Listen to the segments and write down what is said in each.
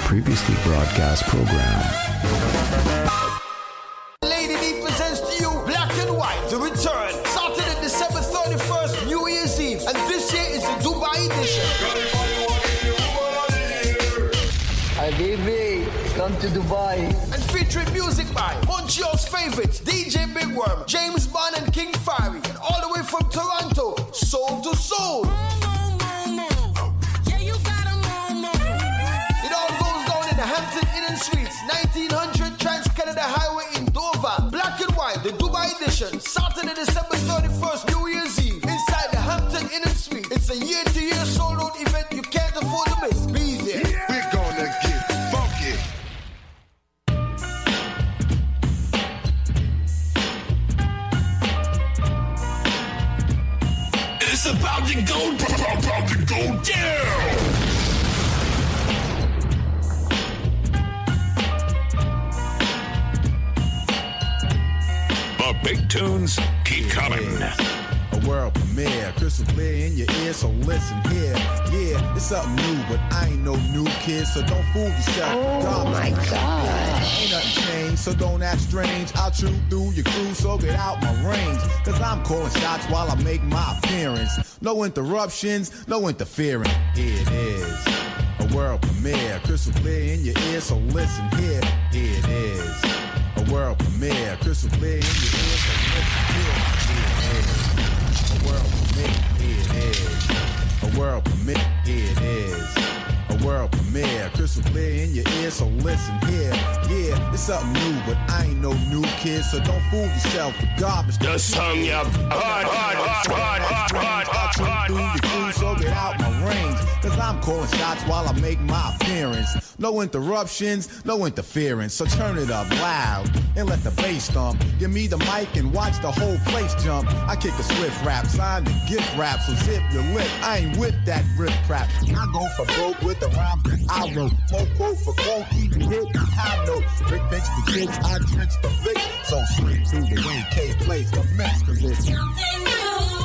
previously broadcast program. Lady D presents to you Black and White, The Return, Saturday, December 31st, New Year's Eve, and this year is the Dubai edition. Habibi, come to Dubai. And featuring music by Montreal's favorites, DJ Big Worm, James Bond and King Fiery, and all the way from Toronto, Soul to Soul. Hampton Inn and Suites, 1900 Trans-Canada Highway in Dover. Black and White, the Dubai edition, Saturday, December 31st, New Year's Eve, inside the Hampton Inn and Suites. It's a year-to-year sold-out event you can't afford to miss. Be there. Yeah. We're gonna get funky. It's about to go down. The big tunes keep coming. A world premiere, crystal clear in your ear, so listen here. Yeah, it's something new, but I ain't no new kid, so don't fool yourself. Oh my gosh. Ain't nothing changed, so don't act strange. I'll chew through your crew, so get out my range. Cause I'm calling shots while I make my appearance. No interruptions, no interference. Here it is. A world premiere, crystal clear in your ear, so listen here. Here it is. A world premiere, crystal clear in your ear, so listen here. Here it is. A world premiere, here it is. A world premiere, here it is. A world premiere, crystal clear in your ear, so listen here. Yeah, it's something new, but I ain't no new kid, so don't fool yourself with garbage. The song you hard. So get out my range, cause I'm calling shots while I make my appearance. No interruptions, no interference, so turn it up loud and let the bass thump. Give me the mic and watch the whole place jump. I kick a swift rap, sign the gift rap, so zip your lip. I ain't with that rip crap. I go for broke with the rhymes that I wrote. Won't quote for quote, even hit the high note. Brick bench for kids, I drench the Vic. So sweet through the way K plays the mess, cause it's something new.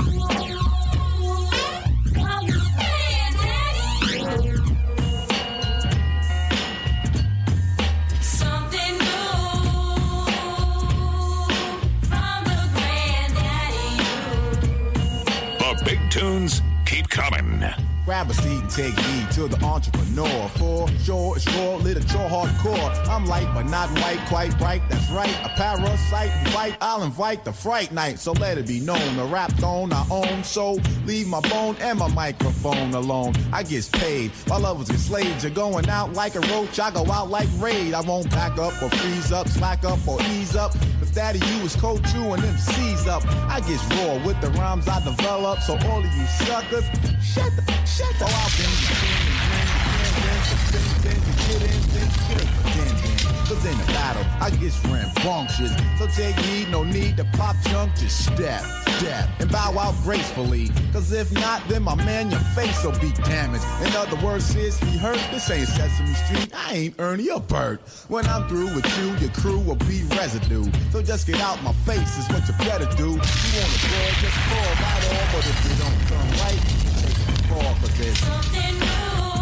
Big tunes keep coming. Grab a seat and take heed to the entrepreneur. For sure, it's raw, literature, hardcore. I'm light, but not white, quite bright. That's right, a parasite white. I'll invite the fright night, so let it be known. A rap throne I own, so leave my bone and my microphone alone. I get paid, my lovers get slaves. You're going out like a roach, I go out like raid. I won't back up or freeze up, slack up or ease up. If daddy you is coach you and them C's up, I get raw with the rhymes I develop. So all of you suckers, shut the out cause in the battle, I get rambunctious. So take heed, no need to pop junk, just step, and bow out gracefully. Cause if not, then my man, your face will be damaged. In other words, seriously hurt, this ain't Sesame Street, I ain't Ernie or Bert. When I'm through with you, your crew will be residue. So just get out my face, is what you better do. You wanna draw, just fall right on, but if you don't come right, take it fall, cause there's something new.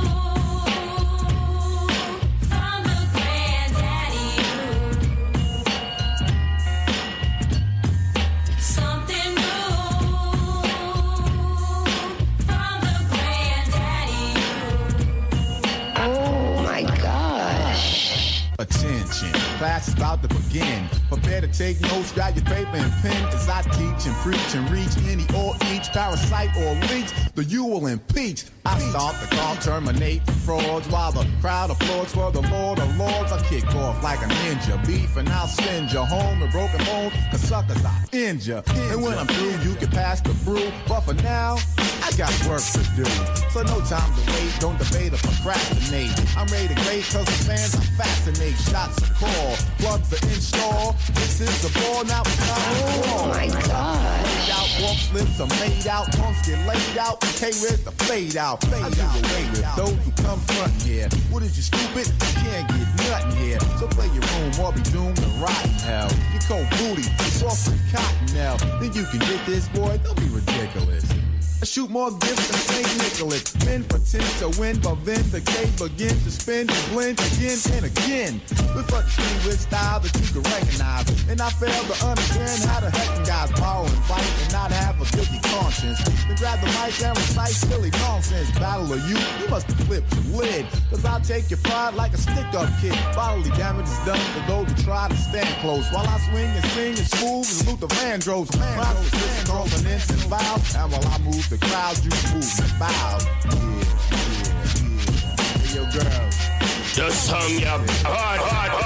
Attention, class is about to begin. Prepare to take notes, grab your paper and pen. As I teach and preach and reach any or each parasite or leech, the you will impeach. I start the call, terminate the frauds, while the crowd applauds for the Lord of Lords. I kick off like a ninja, beef, and I'll send you home with broken bones, cause suckers I injure. And when I'm through, you can pass the brew, but for now, I got work to do. So no time to wait, don't debate or procrastinate. I'm ready to grade cause the fans I fascinate. Shots a call, plugs are installed. This is the ball, now it's time to call. Oh my God. Fade out, walk slips are made out, punks get laid out. Okay, where's the fade out? Fade out. Away with those who come front here. What is you stupid? You can't get nothing here. So play your room or be doomed to rotten hell. You cold booty, it's off the cotton now. Then you can get this, boy, don't be ridiculous. I shoot more gifts than St. Nicholas. Men pretend to win, but then the game begin to spin and blend again and again. With a with style that you can recognize. And I fail to understand how the heck guys borrow and fight and not have a guilty conscience. Then grab the mic and recite silly nonsense. Battle of you must have flipped the lid. Cause I'll take your pride like a stick-up kid. Bodily damage is done for those who try to stand close. While I swing and sing and smooth as Luther Vandross. Confidence and vows. And while I move the crowd, you move and bow. Yeah. Hey, yo, girl. Just hung up hard.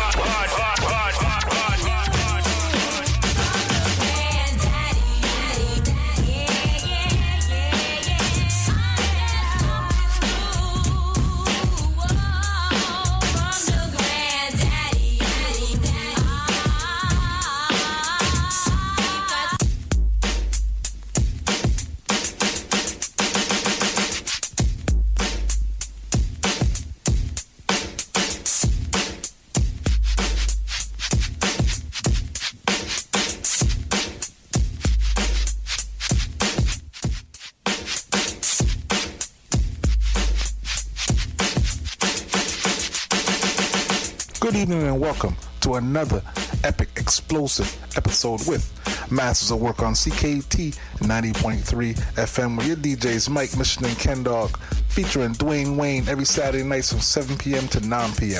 Good evening and welcome to another epic, explosive episode with Masters of Work on CKUT 90.3 FM with your DJs Mike, Mission, and Ken Dog, featuring Dwayne Wayne every Saturday nights from 7 p.m. to 9 p.m.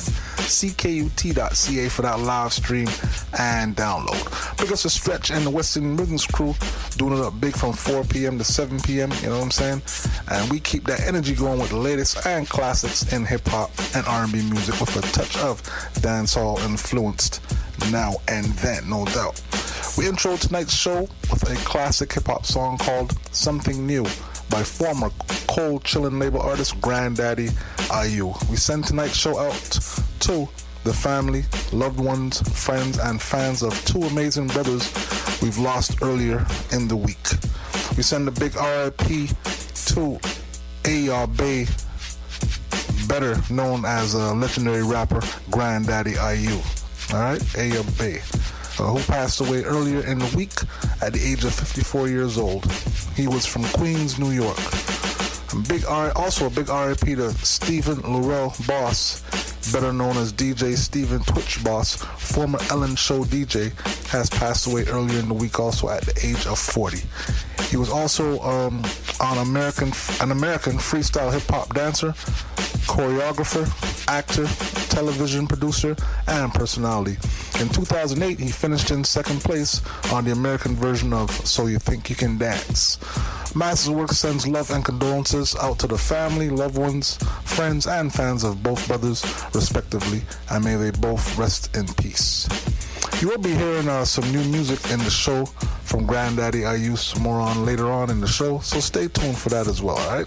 CKUT.ca for that live stream and download. Big us a Stretch and the Western Rhythms crew doing it up big from 4 p.m. to 7 p.m. You know what I'm saying? And we keep that energy going with the latest and classics in hip-hop and R&B music with a touch of dancehall influenced now and then, no doubt. We intro tonight's show with a classic hip-hop song called Something New by former Cold Chillin' label artist Granddaddy IU. We send tonight's show out to the family, loved ones, friends, and fans of two amazing brothers we've lost earlier in the week. We send a big RIP to A.R. Bay, better known as a legendary rapper Granddaddy IU. Alright, A.R. Bay, who passed away earlier in the week at the age of 54 years old. He was from Queens, New York. Also a big RIP to Stephen Laurel Boss, better known as DJ Stephen Twitch Boss, former Ellen Show DJ, has passed away earlier in the week also at the age of 40. He was also an American freestyle hip-hop dancer, choreographer, actor, television producer, and personality. In 2008, he finished in second place on the American version of So You Think You Can Dance. Masters of Work sends love and condolences out to the family, loved ones, friends, and fans of both brothers, respectively, and may they both rest in peace. You will be hearing some new music in the show from Granddaddy IU more on later on in the show, so stay tuned for that as well, alright?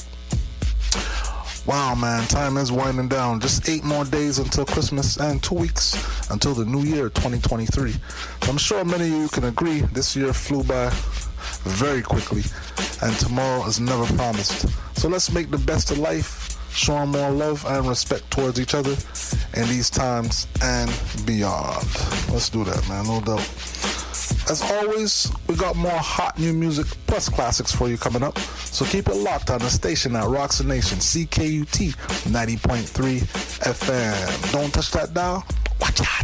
Wow, man, time is winding down. Just 8 more days until Christmas and 2 weeks until the new year, 2023. So I'm sure many of you can agree this year flew by very quickly, and tomorrow is never promised. So let's make the best of life, showing more love and respect towards each other in these times and beyond. Let's do that, man, no doubt. As always, we got more hot new music plus classics for you coming up. So keep it locked on the station that rocks the nation, CKUT 90.3 FM. Don't touch that dial. Watch out.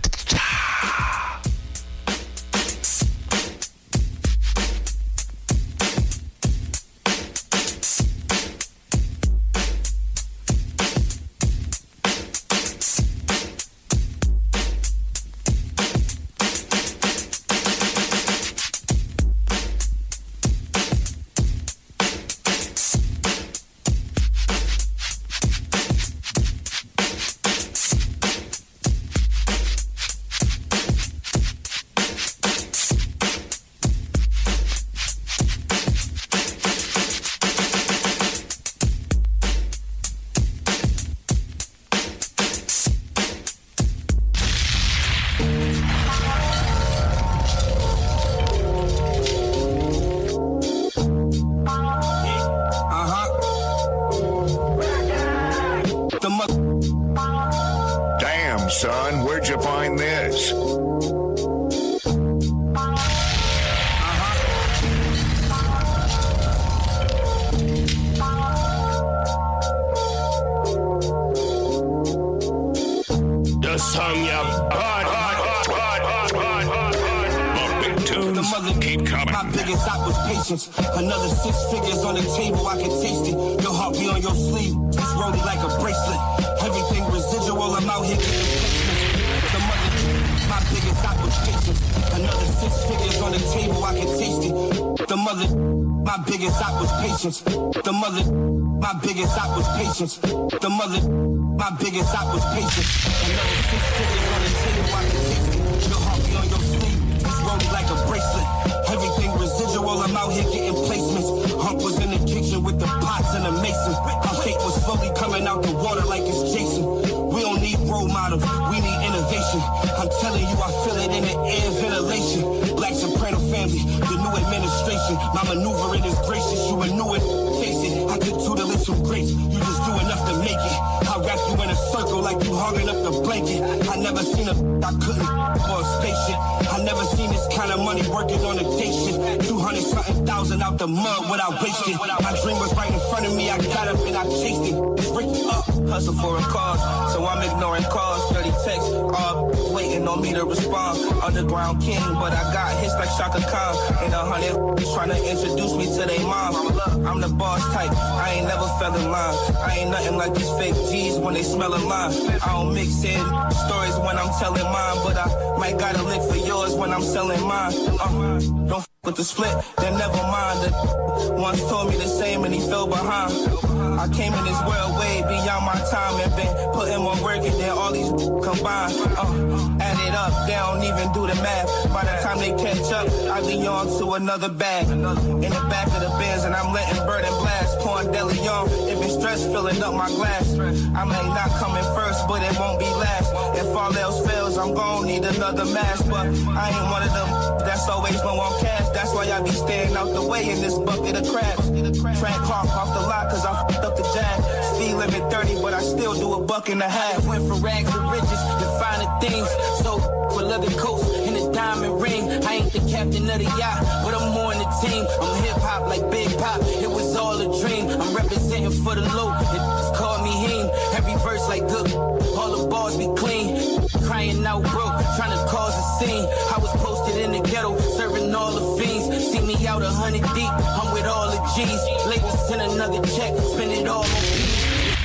Keep coming. My biggest op was patience. Another 6 figures on the table, I can taste it. Your heart be on your sleeve. It's rolling like a bracelet. Everything residual, I'm out here getting placements. The mother, my biggest op was patience. Another 6 figures on the table, I can taste it. The mother, my biggest op was patience. The mother, my biggest op was patience. The mother, my biggest op was patience. Another 6 figures on the table, I can taste it. Your heart be on your sleeve. It's rolling like a bracelet. Everything residual, I'm out here getting placements. Hump was in the kitchen with the pots and the mason. Our fate was slowly coming out the water like it's Jason. We don't need role models, we need innovation. I'm telling you, I feel it in the air, ventilation. Black Soprano family, the new administration. My maneuvering is gracious, you renew it. Face it, I could tutelage some grace. You just do enough to make it. I wrap you in a circle like you hogging up the blanket. I never seen I couldn't for a spaceship. I never seen this kind of money working on a day shift. 200-something thousand out the mud without wasting. My dream was right in front of me, I got up and I chased it. It's breaking up, hustle for a cause, so I'm ignoring calls. 30 texts, all waiting on me to respond. Underground king, but I got hits like Shaka Khan. And 100 trying to introduce me to their mom. I'm the boss type, I ain't never fell in line. I ain't nothing like these fake G's when they smell a line. I don't mix in stories when I'm telling mine, but I might gotta lick for yours when I'm selling mine. Don't f with the split, then never mind. The once told me the same and he fell behind. I came in this world way beyond my time and been putting more work in than all these combined. Add it up, they don't even do the math. By the time they catch up, I be on to another bag. In the back of the Benz and I'm letting bird and blast. Pouring deli on, it been stress filling up my glass. I may not come in first, but it won't be last. If all else fails, I'm gon' need another mask. But I ain't one of them that's always low on cash. That's why I be staying out the way in this bucket of crabs. Track Clark off the lot cause I f***ed up the jab. Speed limit 30, but I still do $1.50. I went from rags to riches to finer things. So for leather coats and a diamond ring. I ain't the captain of the yacht, but I'm more in the team. I'm hip hop like Big Pop. It was all a dream. I'm representing for the low. It's called me Heen. Every verse like good. All the bars be clean. Crying out broke, trying to cause a scene. I was posted in the ghetto, serving all the fiends. See me out 100 deep, I'm with all the G's. Labels send another check, spend it all on peace.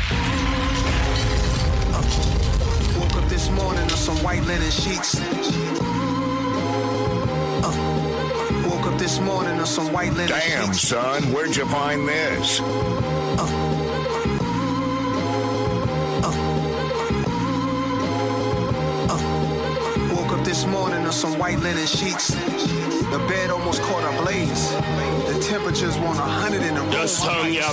Woke up this morning on some white linen sheets. Woke up this morning on some white linen sheets. Damn, son, where'd you find this? This morning on some white linen sheets. The bed almost caught a blaze. The temperatures want 100 in the room. Just hung up.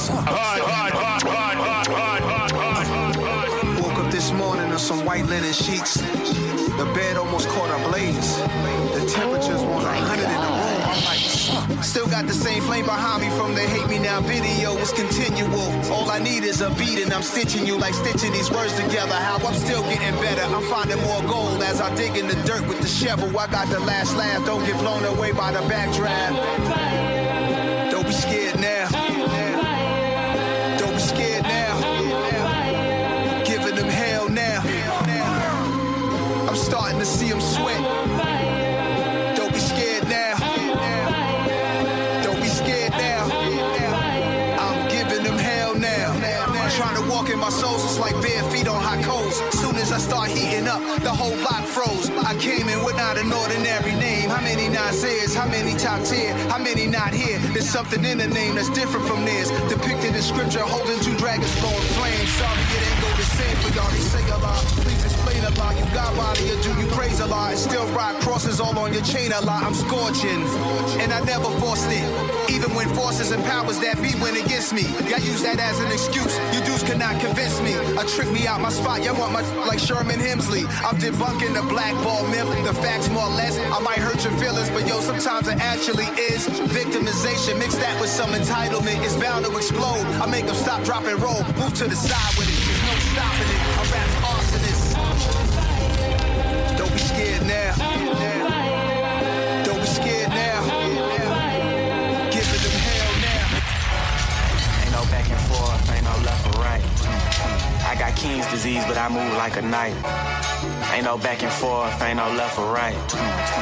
Woke up this morning on some white linen sheets. The bed almost caught a blaze. The temperatures want 100 in the room. I'm like, still got the same flame behind me from the Hate Me Now video. It's continual. All I need is a beat and I'm stitching you like stitching these words together. How I'm still getting better. I'm finding more gold as I dig in the dirt with the shovel. I got the last laugh. Don't get blown away by the backdraft. Don't be scared now. Don't be scared now. Giving them hell now. I'm starting to see them sweat. Don't be scared now. Don't be scared now. I'm giving them hell now. Trying to walk in my soul, it's like bare feet on hot coals. Soon as I start heating up, the whole block froze. I came in with not an ordinary name. How many Nasers? How many top tier? How many not here? There's something in the name that's different from theirs. Depicted in scripture, holding 2 dragons blowing flames. Sorry it ain't go the same for y'all. They say a lot. Please explain a lot. You got body or do you praise a lot? And still rock crosses all on your chain a lot. I'm scorching, and I never forced it. Even when forces and powers that be went against me, y'all use that as an excuse. You dudes cannot convince me. Trick me out my spot. Y'all want my like Sherman Hemsley. I'm debunking the blackball myth. The facts more or less. I might hurt your feelings, but yo, sometimes it actually is. Victimization, mix that with some entitlement. It's bound to explode. I make them stop, drop, and roll. Move to the side with it. There's no stopping it. I rap's arsonist. Don't be scared now. Don't be scared now. Giving them hell now. Ain't no back and forth, ain't no left or right. I got King's disease, but I move like a knight. Ain't no back and forth, ain't no left or right. I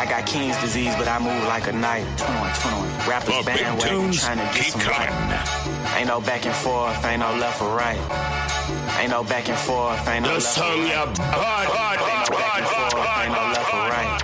I got King's disease, but I move like a knife. 21. Rappers bandwagon trying to get some light. Ain't no back and forth, ain't no left or right. Ain't no back and forth, ain't no left or right. Ain't no back and forth, ain't no left or right.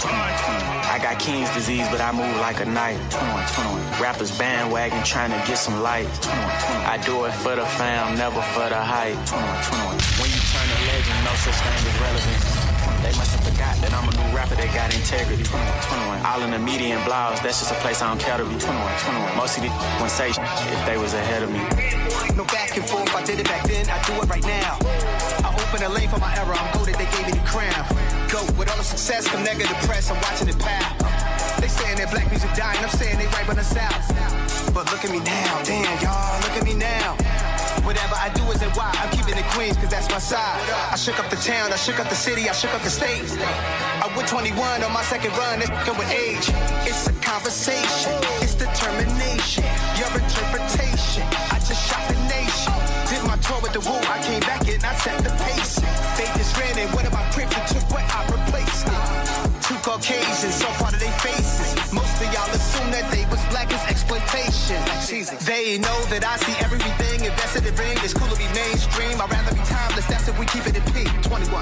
I got King's disease, but I move like a knife. 21. Rappers bandwagon trying to get some light. 21. I do it for the fam, never for the hype. 21. When you turn a legend, no such thing as relevance. They must have forgot that I'm a new rapper that got integrity. 21. All in the media and blogs, that's just a place I don't care to be. 21. Most of these wouldn't say if they was ahead of me. No back and forth, I did it back then, I do it right now. I open a lane for my era, I'm goated, they gave me the crown. Go, with all the success, come negative press, I'm watching it pow. They saying that black music dying, I'm saying they right by the south. But look at me now, damn y'all, look at me now. Whatever I do isn't why, I'm keeping it Queens, cause that's my side. I shook up the town, I shook up the city, I shook up the state. I went 21 on my second run, it's come with age. It's a conversation, it's determination, your interpretation. I just shot the nation, did my tour with the Woo, I came back and I set the pace. They just ran in, one of my crips and took what I replaced it. Two Caucasians, so part of their faces. Most of y'all assume that they was black as exploitation. They know that I see everything invested in ring. It's cool to be mainstream, I'd rather be timeless, that's if we keep it in P. 21.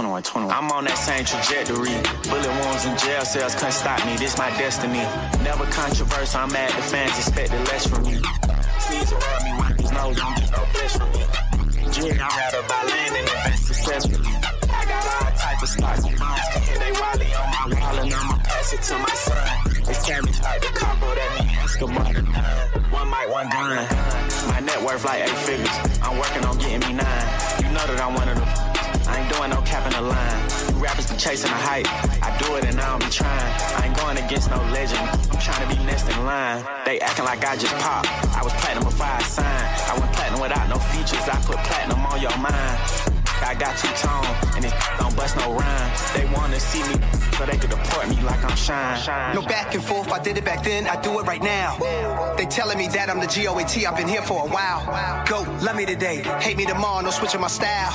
I'm on that same trajectory. Bullet wounds and jail cells couldn't stop me, this my destiny. Never controversial, I'm mad the fans expected less from me. Sneeze around me, wipe his nose, don't get no bless from me. Jig, I'm rather by land and invest successfully. I got all type of stocks and bonds, and they wildly on my wall, and I'ma pass it to my son. It's savage like the combo that me Escobar. One mic, one gun. My net worth like 8 figures. I'm working on getting me 9. You know that I'm one of them. I ain't doing no cap in the line. You rappers be chasing the hype. I do it and I don't be trying. I ain't going against no legend. I'm trying to be next in line. They acting like I just popped. I was platinum before I signed. I went platinum without no features. I put platinum on your mind. I got two-tone, and it don't bust no rhyme. They wanna see me, so they could deport me like I'm Shine. No back and forth, I did it back then, I do it right now. They telling me that I'm the GOAT, I've been here for a while. Go, love me today, hate me tomorrow, no switching my style.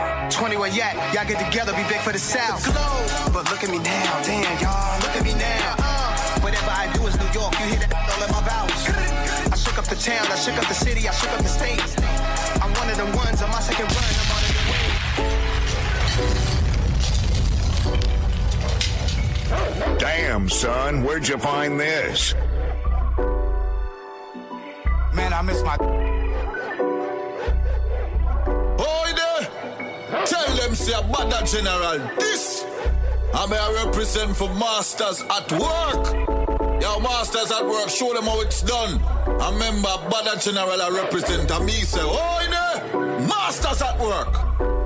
21 yak, y'all get together, be big for the South. But look at me now, damn y'all, look at me now. Whatever I do is New York, you hear that all in my vowels. I shook up the town, I shook up the city, I shook up the state. I'm one of them ones on my second run, I'm on the way. Damn, son, where'd you find this? Man, I miss my... Boy there, tell them say about that general. This, I may represent for Masters at Work. Yo, Masters at Work, show them how it's done. I remember Bada General I represent, and me say, oh, there, Masters at Work.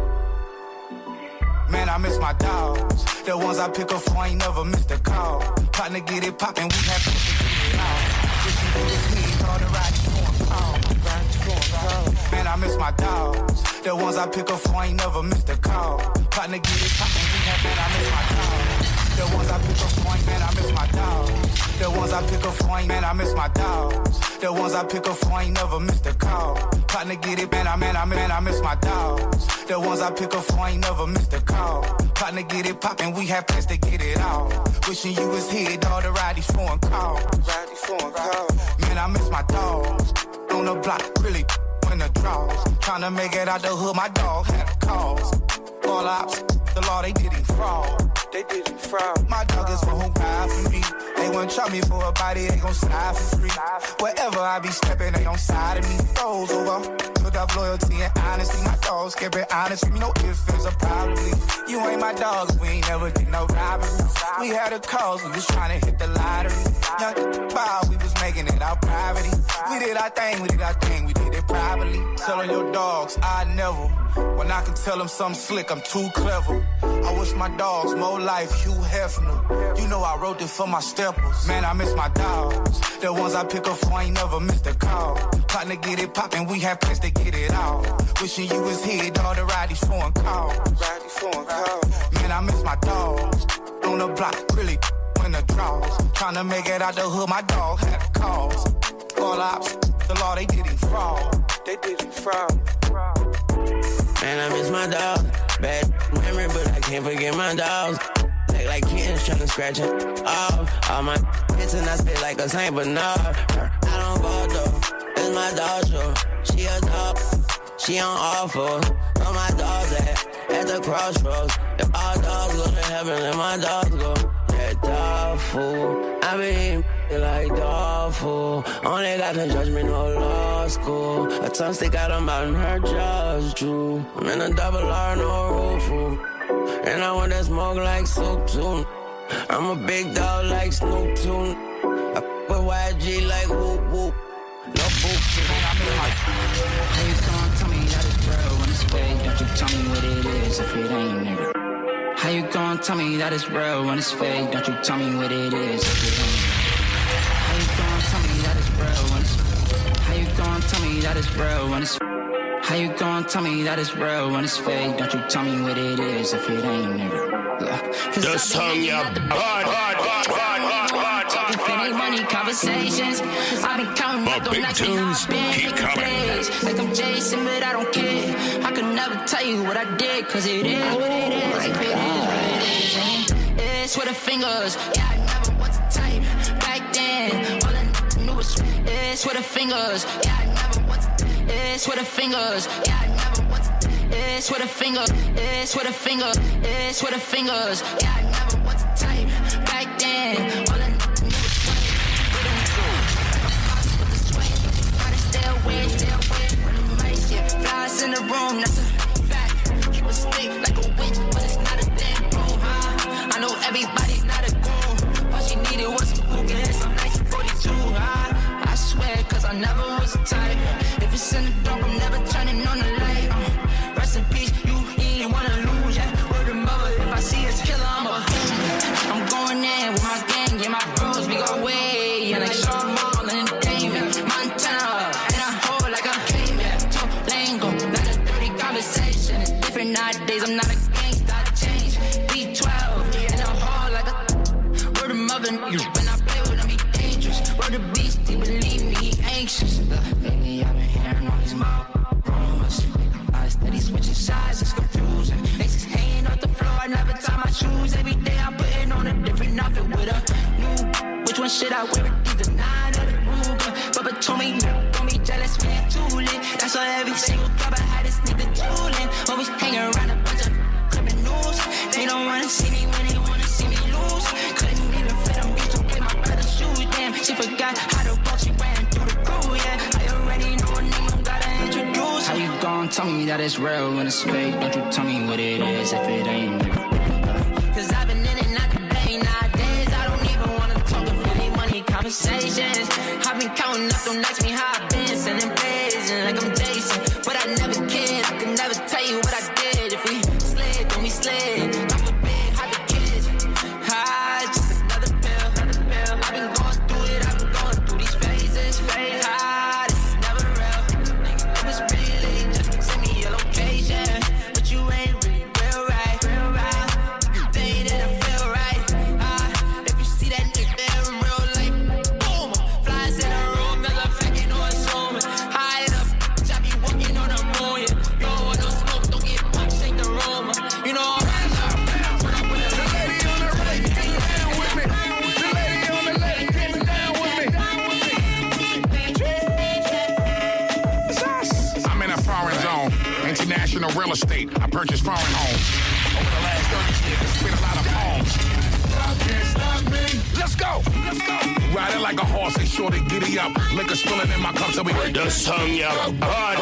Man, I miss my dogs. The ones I pick up for ain't never missed a call. Partner get it poppin', we happy to get it out. This me, all the riders going call. Man, I miss my dogs. The ones I pick up for ain't never missed a call. Partner get it poppin', we happy, man, I miss my dogs. The ones I pick up for ain't, man, I miss my dogs. The ones I pick up for ain't, man, I miss my dogs. The ones I pick up for ain't never missed a call. Partner get it, man, I miss my dogs. The ones I pick up for ain't never missed a call. Partner get it poppin', we had plans to get it out. Wishing you was here, all the riders foreign call. Man, I miss my dogs. On the block, really in the draws. Tryna make it out the hood, my dog had a cause. All ops, the law, they didn't fraud. My dog is one who ride for me. They won't try me for a body, they gon' slide for free. Wherever I be stepping, they on side of me. Those over, look up loyalty and honesty. My dogs kept it honest with me, no ifs, ands, or probably. You ain't my dog, we ain't never did no robbery. We had a cause, we was trying to hit the lottery. Young bow, we was making it out poverty. We did our thing, we did it privately. Telling your dogs, I never. When I can tell them something slick, I'm too clever. I wish my dogs more life, Hugh Hefner. You know I wrote this for my steppers. Man, I miss my dogs. The ones I pick up for ain't never missed a call. Partner get it poppin', we had plans to get it out. Wishing you was here, all the riders foreign call. Man, I miss my dogs. On the block, really in the draws. Tryna make it out the hood, my dog had a cause. All ops, the law, they didn't fraud. Man, I miss my dog. Bad memory, but I can't forget my dogs. Act like kittens trying to scratch it. All my hits and I spit like a Saint Bernard. I don't go though, it's my dog show. She a dog, she on all fours. Where my dogs at the crossroads. If all dogs go to heaven, let my dogs go. That dog fool, I mean like dog fool. Only God can judge me, no law school. A tongue stick out of my mouth and her jaw's true. I'm in a double R, no roof fool. And I want that smoke like soup too. I'm a big dog like Snoop too. I put YG like whoop whoop. No boop shit. How you gonna tell me that it's real when it's fake? Don't you tell me what it is if it ain't, nigga. How you gonna tell me that it's real when it's fake? Don't you tell me what it is if it ain't. How you gonna tell me that it's real when it's. How you gonna tell me that it's real when it's. How you gonna tell me that it's real when it's fake? Don't you tell me what it is if it ain't, nigga. The song ya Money conversations. I've been counting up the nights when I've been days. Like I'm Jason, but I don't care. I could never tell you what I did, cause it is what it is. If it is what it is. It's with the fingers. Yeah, I never was the type. Back then, all I knew was it's with the fingers. Yeah, I never was. It's with the fingers. Yeah, I never was. It's with the fingers. It's with the fingers. It's with the fingers. Yeah, I never was the type. Back then, all I knew. Flies in the room, that's a fact. Keep a stick like a witch, but it's not a damn room, huh? I know everybody's not a goon. All she needed was some hookah and some nice 42, huh? I swear, cause I never was the type. If it's in the dark, I'm never turning on the light. Rest in peace, you ain't wanna lose, yeah. Word of mother, if I see a killer, I'm going in with my gang, yeah, my bros, we go way, yeah, like Sean Mall and Damon, Montana. Nowadays I'm not a gangsta, I changed B12 in a hall like a word of mother. When I play with him, he dangerous. Word of beast, he believe me, he anxious. Lately I've been hearing all these mouth rumors. I steady switching sides, it's confusing. Laces hanging off the floor, I never tie my shoes. Every day I'm putting on a different outfit with a new. Which one should I wear? Either 9 or the Ruger. Bubba told me, don't be jealous when you're too lit. That's why every single club I had this nigga tooling. Always hanging around a bunch of criminals. They don't wanna see me when they wanna see me lose. Couldn't even fit them, used to play my brother's shoes. Damn, she forgot how to walk, she ran through the crew, yeah. I already know her name, don't gotta introduce. How you gon' tell me that it's real when it's fake? Don't you tell me what it is if it ain't. Cause I've been in and out the day nowadays. I don't even wanna talk about any money conversations. I've been counting up them nights, me how I've been sending plays like I'm Jason. But I never cared, I could never tell you what I did. If we slid, then we slid. God forbid, how the kids. Just another pill. I've been going through it, I've been going through these phases. This is never real. If it's really, just send me your location. But you ain't really real right. They didn't feel right. If you see that nigga there in real life, boom, flies in the room, cause I'm faking or assuming. High up, I be walking on the moon, yeah. Yo, I don't smoke, don't get punched, shake the room. You know I'm the lady on the right, get down with me. The lady on the left, get down with me. I'm in a foreign zone, international real estate. I purchased foreign homes. Over the last 30 years, I spent a lot of homes. Can't stop me. Let's go. Riding like a horse, ain't sure to giddy up. Liquor spilling in my cup till we The song ya hard.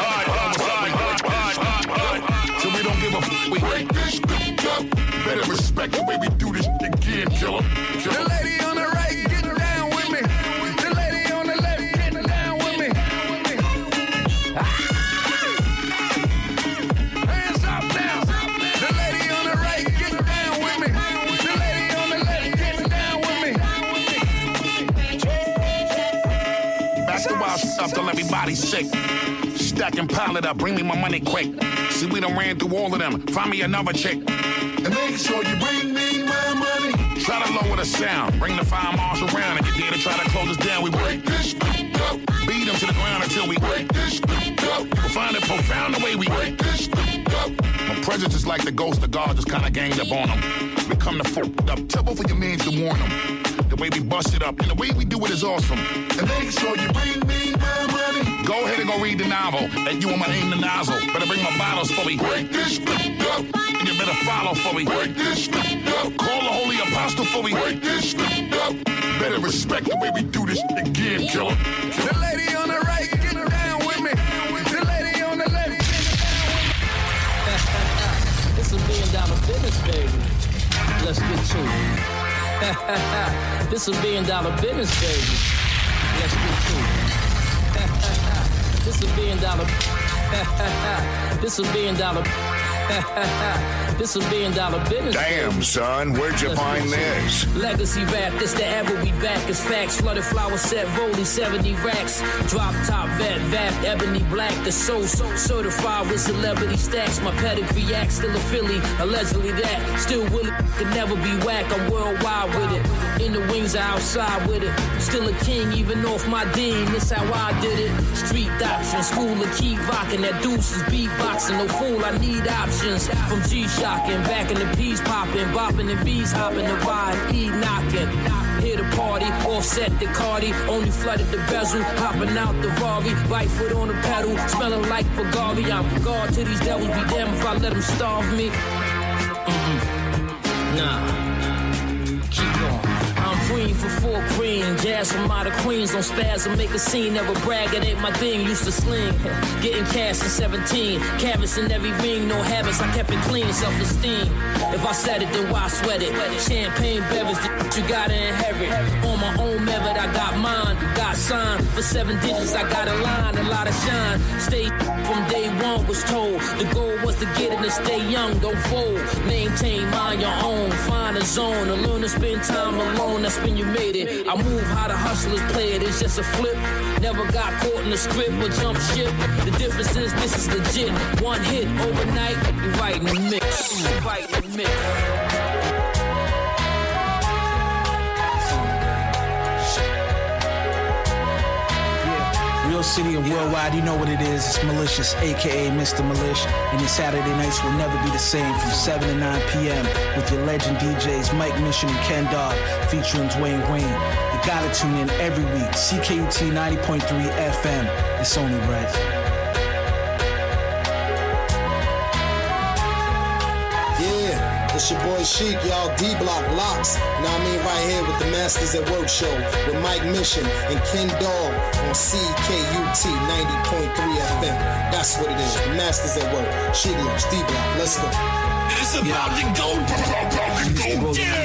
So we don't give a f***. We break this up. Better respect the way we do this again, killer. The lady on the right, get down with me. The lady on the left, get down with me. Hands up now. The lady on the right, get down with me. The lady on the left, get down with me. Back to wild stuff till everybody's sick. Stack and pile it up, bring me my money quick. See, we done ran through all of them. Find me another chick. And make sure you bring me my money. Try to lower the sound. Bring the fire marshal around. If you dare to try to close us down, we break this up. Beat them to the ground until we break this up. We'll find it profound the way we break this up. My presence is like the ghost of God just kinda ganged up on them. We come to fuck up. Tell both of your mans to warn them. The way we bust it up and the way we do it is awesome. And make sure you bring me my money. Go ahead and go read the novel. And you want my aim the nozzle. Better bring my bottles for me. Break this up. And you better follow for me. Break this up. Call the holy apostle for me. Break this up. Better respect the way we do this again, killer. The lady on the right, get down with me. The lady on the left, get down with me. It's a $1 billion business, baby. Let's get to it. This a $1 billion business, baby. Let's get to it. This a $1 billion. This a $1 billion. This a $1 billion business. Damn, son, where'd you find this? Legacy rap, this the ever we back. It's facts, flooded flower set, rolling 70 racks. Drop top, vet, ebony black. The soul certified with celebrity stacks. My pedigree act, still a Philly, allegedly that. Still willing, could never be whack. I'm worldwide with it. In the wings, outside with it. Still a king, even off my dean. This how I did it. Street doctrine, school of keep rocking. That deuce is beatboxing. No fool, I need options. From G-shocking, back in the peas popping, bopping and bees hopping, the ride, E knocking. Here the party, offset the Cardi, only flooded the bezel, hopping out the Rari, right foot on the pedal, smelling like Bulgari. I'm guard to these devils, be damned if I let them starve me. Nah, keep going. I'm queen for 4 queen, jazz from out of Queens, don't spaz and make a scene, never brag, it ain't my thing, used to sling, getting cash at 17, canvas in every ring, no habits, I kept it clean, self-esteem, if I said it, then why sweat it, champagne beverage, you gotta inherit, on my own method, I got mine, got signed, for 7 digits, I got a line, a lot of shine, stay from day one was told, the goal was to get it and stay young, don't fold, maintain mind your own, find a zone, and learn to spend time alone, that's when you made it. I move how the hustlers play it, it's just a flip. Never got caught in the script or jump ship. The difference is this is legit. One hit overnight, you right in the mix. You right in the mix. Real city and worldwide, you know what it is. It's Malicious, aka Mr. Milish. And your Saturday nights will never be the same from 7 to 9 p.m. with your legend DJs Mike Mission and Ken Dog featuring Dwayne Wayne. You gotta tune in every week. CKUT 90.3 FM. It's only right. It's your boy Sheik, y'all D-Block Locks. Now I mean right here with the Masters at Work show with Mike Mission and Ken Dog on CKUT 90.3 FM. That's what it is, the Masters at Work. Sheik Locks, D-Block, let's go. It's about to go down.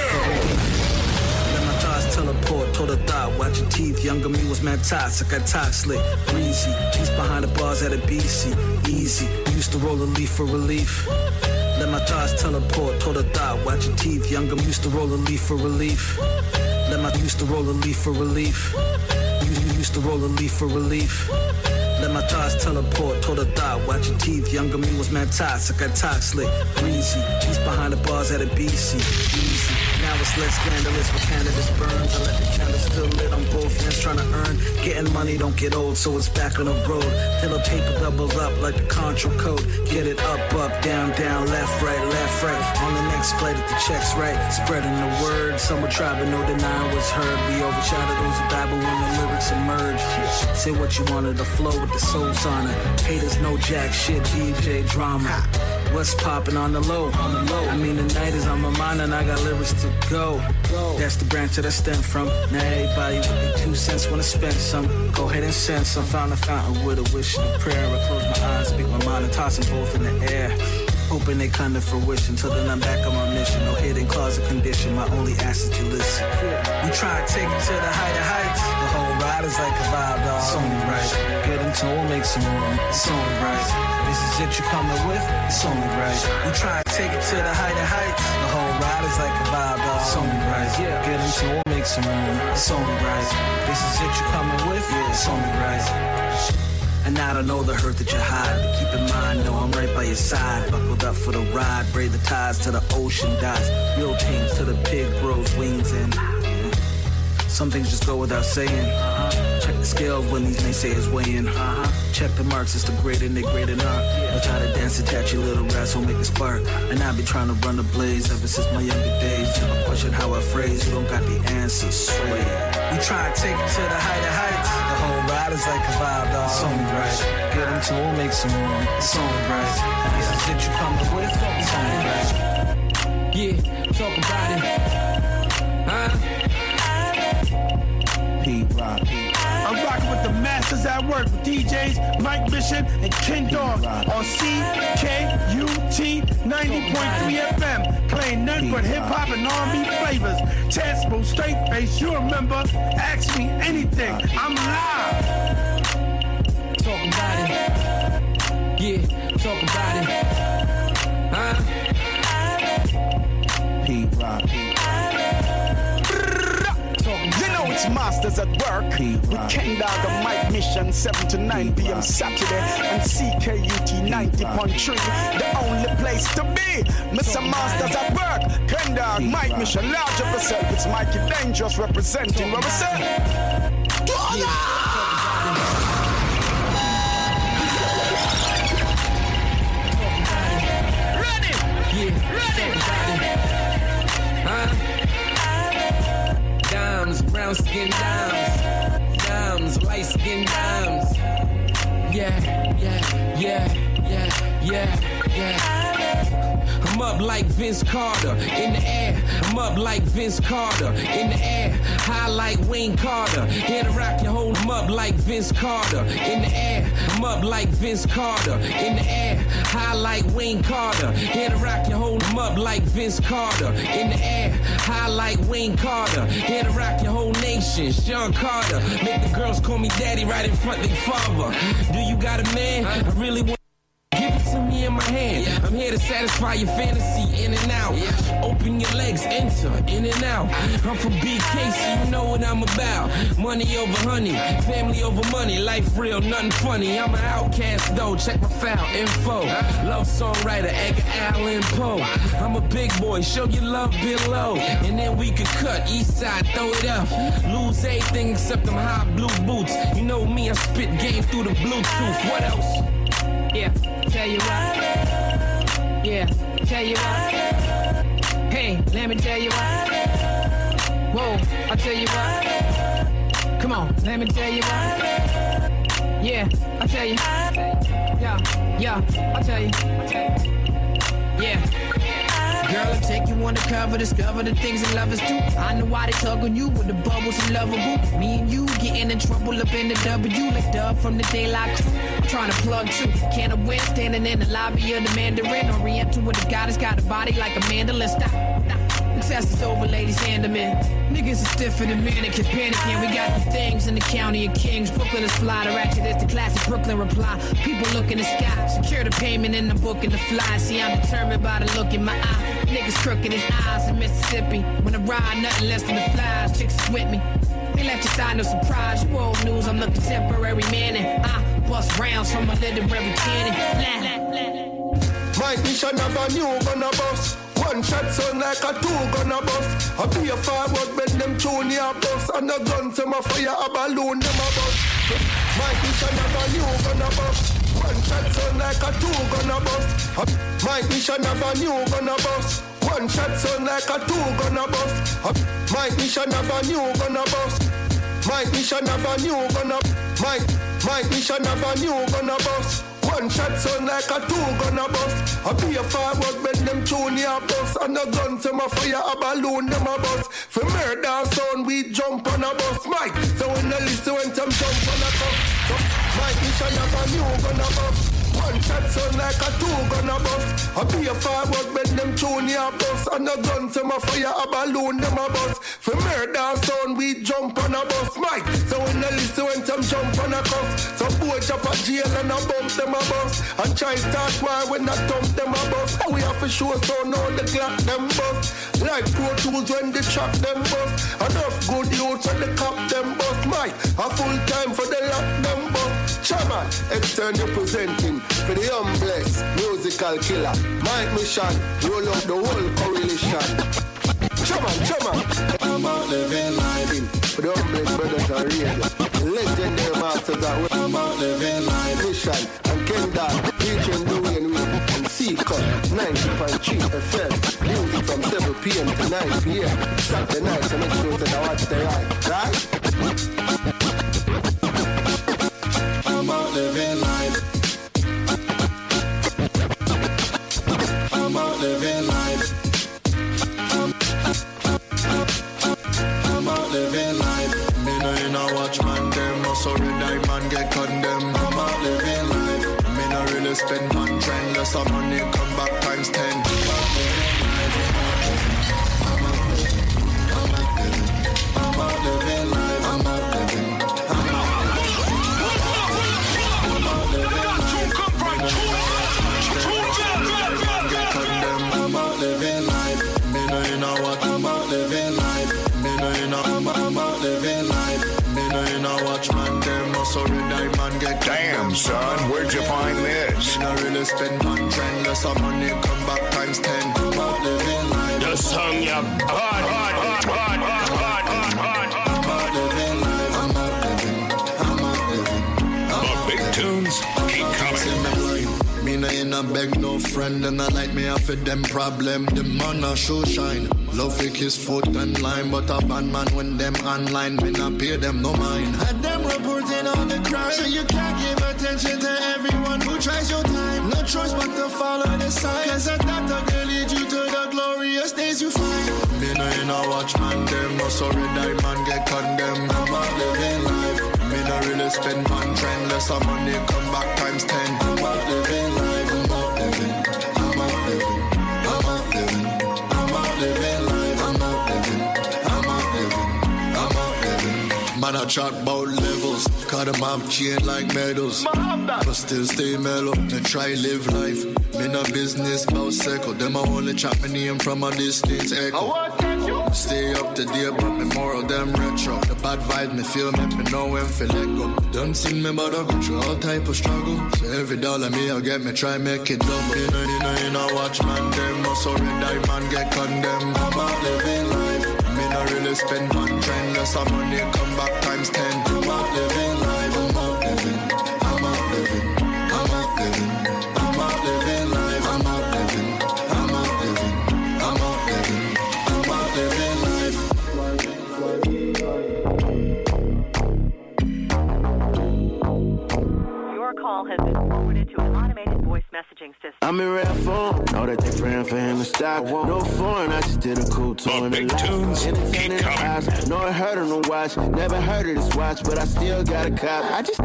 Let my thoughts teleport, told a thought, watch your teeth. Younger me was mad toxic, I talk slick, breezy. Peace behind the bars at a BC, easy. Used to roll a leaf for relief. Let my thoughts teleport, told a thought, watch your teeth. Younger used to roll a leaf for relief. Used to roll a leaf for relief. Used to roll a leaf for relief. Let my thoughts teleport, told a thought, watch your teeth. Younger me was mad toxic, I talk slick, breezy. Peace behind the bars at a BC, easy. Now it's less scandalous with cannabis burns. I let the candle still lit on both ends trying to earn. Getting money don't get old, so it's back on the road. Till the paper doubles up like the Contra code. Get it up, down, left, right. On the next flight if the check's right. Spreading the word, some will try but no denying what's heard. We overshadowed those who die but when the lyrics emerge. Say what you wanted, the flow with the soul sauna. Haters know jack shit, DJ drama. What's poppin' on the low? I mean the night is on my mind and I got lyrics to go. That's the branch that I stem from. Now everybody with their 2 cents wanna spend some. Go ahead and send some. Found a fountain with a wish and a prayer. I close my eyes, speak my mind and toss them both in the air. Hoping they come to fruition. Till then I'm back on my mission. No hidden closet condition. My only ask is you listen. We try to take it to the heights. The whole ride is like a vibe, dog. It's only right. Get into it, make some room. It's only right. This is it you coming with? It's only right. We try to take it to the heights. The whole ride is like a vibe, dog. It's only right. Get into it, make some room. It's only right. This is it you coming with? Yeah, it's only right. And I don't know the hurt that you hide, but keep in mind, no, I'm right by your side. Buckled up for the ride, braid the ties to the ocean dots. Real teams to the pig grows wings in. Some things just go without saying. Check the scales when these naysayers weighing. Check the marks, it's the great and they great and art. I try to dance and tatchy little rats will make a spark. And I be trying to run the blaze ever since my younger days. Never question how I phrase, you don't got the answers, swear. We try to take it to the heights. The whole ride is like a vibe, dog. It's only right. Get them to we'll make some room. It's only right. This is it you coming with. It's only right. Yeah, talk about it. Huh? P-Rock. I'm rocking with the masters at work with DJs Mike Mission and Ken Dog on CKUT 90.3 FM, playing nothing but hip hop and R&B flavors. Test straight face, you remember? Ask me anything. I'm live. Talk about it. Yeah, talk about it. Huh? P-Rock. You know it's masters at work. With Ken Dog and Mike Mission, 7 to 9 p.m. Saturday, and CKUT 90.3, the only place to be. Mr. Masters at work. Ken Dog, Mike Mission, large of yourself. It's Mikey Dangerous representing. What we say? Ready? Yeah, ready. Huh? Dimes, brown skin dimes, dimes, light skin dimes. Yeah. I'm up like Vince Carter in the air. I'm up like Vince Carter in the air. High like Wayne Carter. Here to rock your whole. I'm up like Vince Carter in the air. I'm up like Vince Carter in the air. High like Wayne Carter. Here to rock your whole. I'm up like Vince Carter in the air. High like Wayne Carter. Here to rock your whole nation. Sean Carter. Make the girls call me daddy right in front of their father. Do you got a man? I really want. Give it to me in my hand. I'm here to satisfy your fantasy in and out. Open your legs, enter in and out. I'm from BK, so you know what I'm about. Money over honey, family over money. Life real, nothing funny. I'm an outcast though, check my file info. Love songwriter, Edgar Allan Poe. I'm a big boy, show your love below. And then we could cut, east side, throw it up. Lose everything except them high blue boots. You know me, I spit game through the Bluetooth. What else? Yeah, tell you what. Yeah, tell you what. Hey, let me tell you what. Whoa, I'll tell you what. Come on, let me tell you what. Yeah, I'll tell you. Yeah, I'll tell you. Yeah. Girl, I'll take you undercover, discover the things that lovers do. I know why they tug on you with the bubbles and lovable. Me and you getting in trouble up in the W like Dub from the Daylight Crew. I'm trying to plug too. Can of wind standing in the lobby of the Mandarin. Oriental with a goddess, got a body like a mandolin. Stop. The test is over, ladies, hand them in. Niggas are stiffer than mannequins, panicking. We got the things in the county of Kings. Brooklyn is fly, the ratchet is the classic Brooklyn reply. People look in the sky, secure the payment in the book and the fly. See, I'm determined by the look in my eye. Niggas crooked his eyes in Mississippi. When I ride, nothing less than the flies. Chicks is with me. They left your side, no surprise. You old news, I'm the contemporary man. And I bust rounds from a literary cannon. Mike Mission have a new gonna bust. One shot sound like a two gonna bust. I be a forward bend them tune your bust. And a gun to my fire a balloon them a bust. Mike Mission have a new gonna bust. One shot sound like a two gonna bust. Mike Mission have a new gonna bust. One shot sound like a two gonna bust. Mike Mission have a new gonna bust. Mike Mission have a new gonna. Mike Mission have a new gonna bust. One shot sound like a two gonna bust. I be a forward bend them tune your bust. And a gun to my fire a balloon them a bust. For murder sound we jump on a bus. Mike, so when the list when them jump on a bus. So Mike Mission have a new gonna bust. One shot sound like a two gonna bust. I be a forward bend them tune your bust. And a gun to my fire a balloon them a bust. For murder sound we jump on a bus. Mike, so when the list when them jump on a cuff. So boy jump a jail and a bump them a bus. And try start war when I dump them a bus. We have to show so now the clock them bus. Like Pro Tools when the track them bus. Enough good youths when the cop them bus. Mike, a full time for the lock them bus. Chairman, external representing for the humblest musical killer. Mike Mission, roll up the whole correlation. Chairman. I'm out living life For the humblest brothers are real. Legendary masters are well. I'm out living life. Vision and Kendall, featuring Louie and Will and C-Cut, 90.3 FM. Music from 7 p.m. to 9 p.m. Saturday night, so make sure that I watch the ride. Right? I'm out living life. I'm out living life. I'm out living life. Me no in a watchman them, no sorry die man get condemned. I'm out living life. Me no really spend one trend, less of money come back times 10. I'm out living life. I'm out living. I'm out living life. Me no in a what? I'm out living life. Me no in a I'm out living life. Me no in a watchman them, no sorry die man get. Damn son, where'd you find this? Me no really spend one trend, less of money come back times 10. I'm out living life. The song ya hard. I'm out living life. I'm out living. The big tunes keep coming. Me no in a beg no friend, and I like me off with them problem. The man a show shine. Love fake his foot and line, but a bad man when them online, me not pay them no mind. And them reporting on the crime, so you can't give attention to everyone who tries your time. No choice but to follow the sign, cause that will lead you to the glorious days you find. Me no in a watchman, them no sorry die man get condemned. I'm out living life. Me no really spend one trend, less of money come back times 10. I'm out living life. I'm out living. I'm out living. I'm out living. I'm out living life. I'm out living. I'm out living. I'm out living. Man, I chat about levels, cause them have chain like medals. But still stay mellow, and try live life. Me no business about circle, them I only chat my name from a distance echo. Stay up to date, but me moral them retro. The bad vibe me feel, make me know when to let go. Done seen me but I go through all type of struggle. So every dollar me I get, me try make it double. In a watchman them, no sorry die man get condemned. I'm out living life. Me no really spend one trend, less of money come back times 10. I'm out living life. I'm out living. I'm out living. I'm out living. I'm out living life. I'm out living. I'm out living. I'm out living. I'm out living life. Your call has been forwarded to an automated voice messaging system. I'm in rare form, know that they praying for him to stop. No foreign, I just did a cool tour in the big tunes keep coming. No, I heard of no watch, never heard of this watch, but I still got a cop. I just...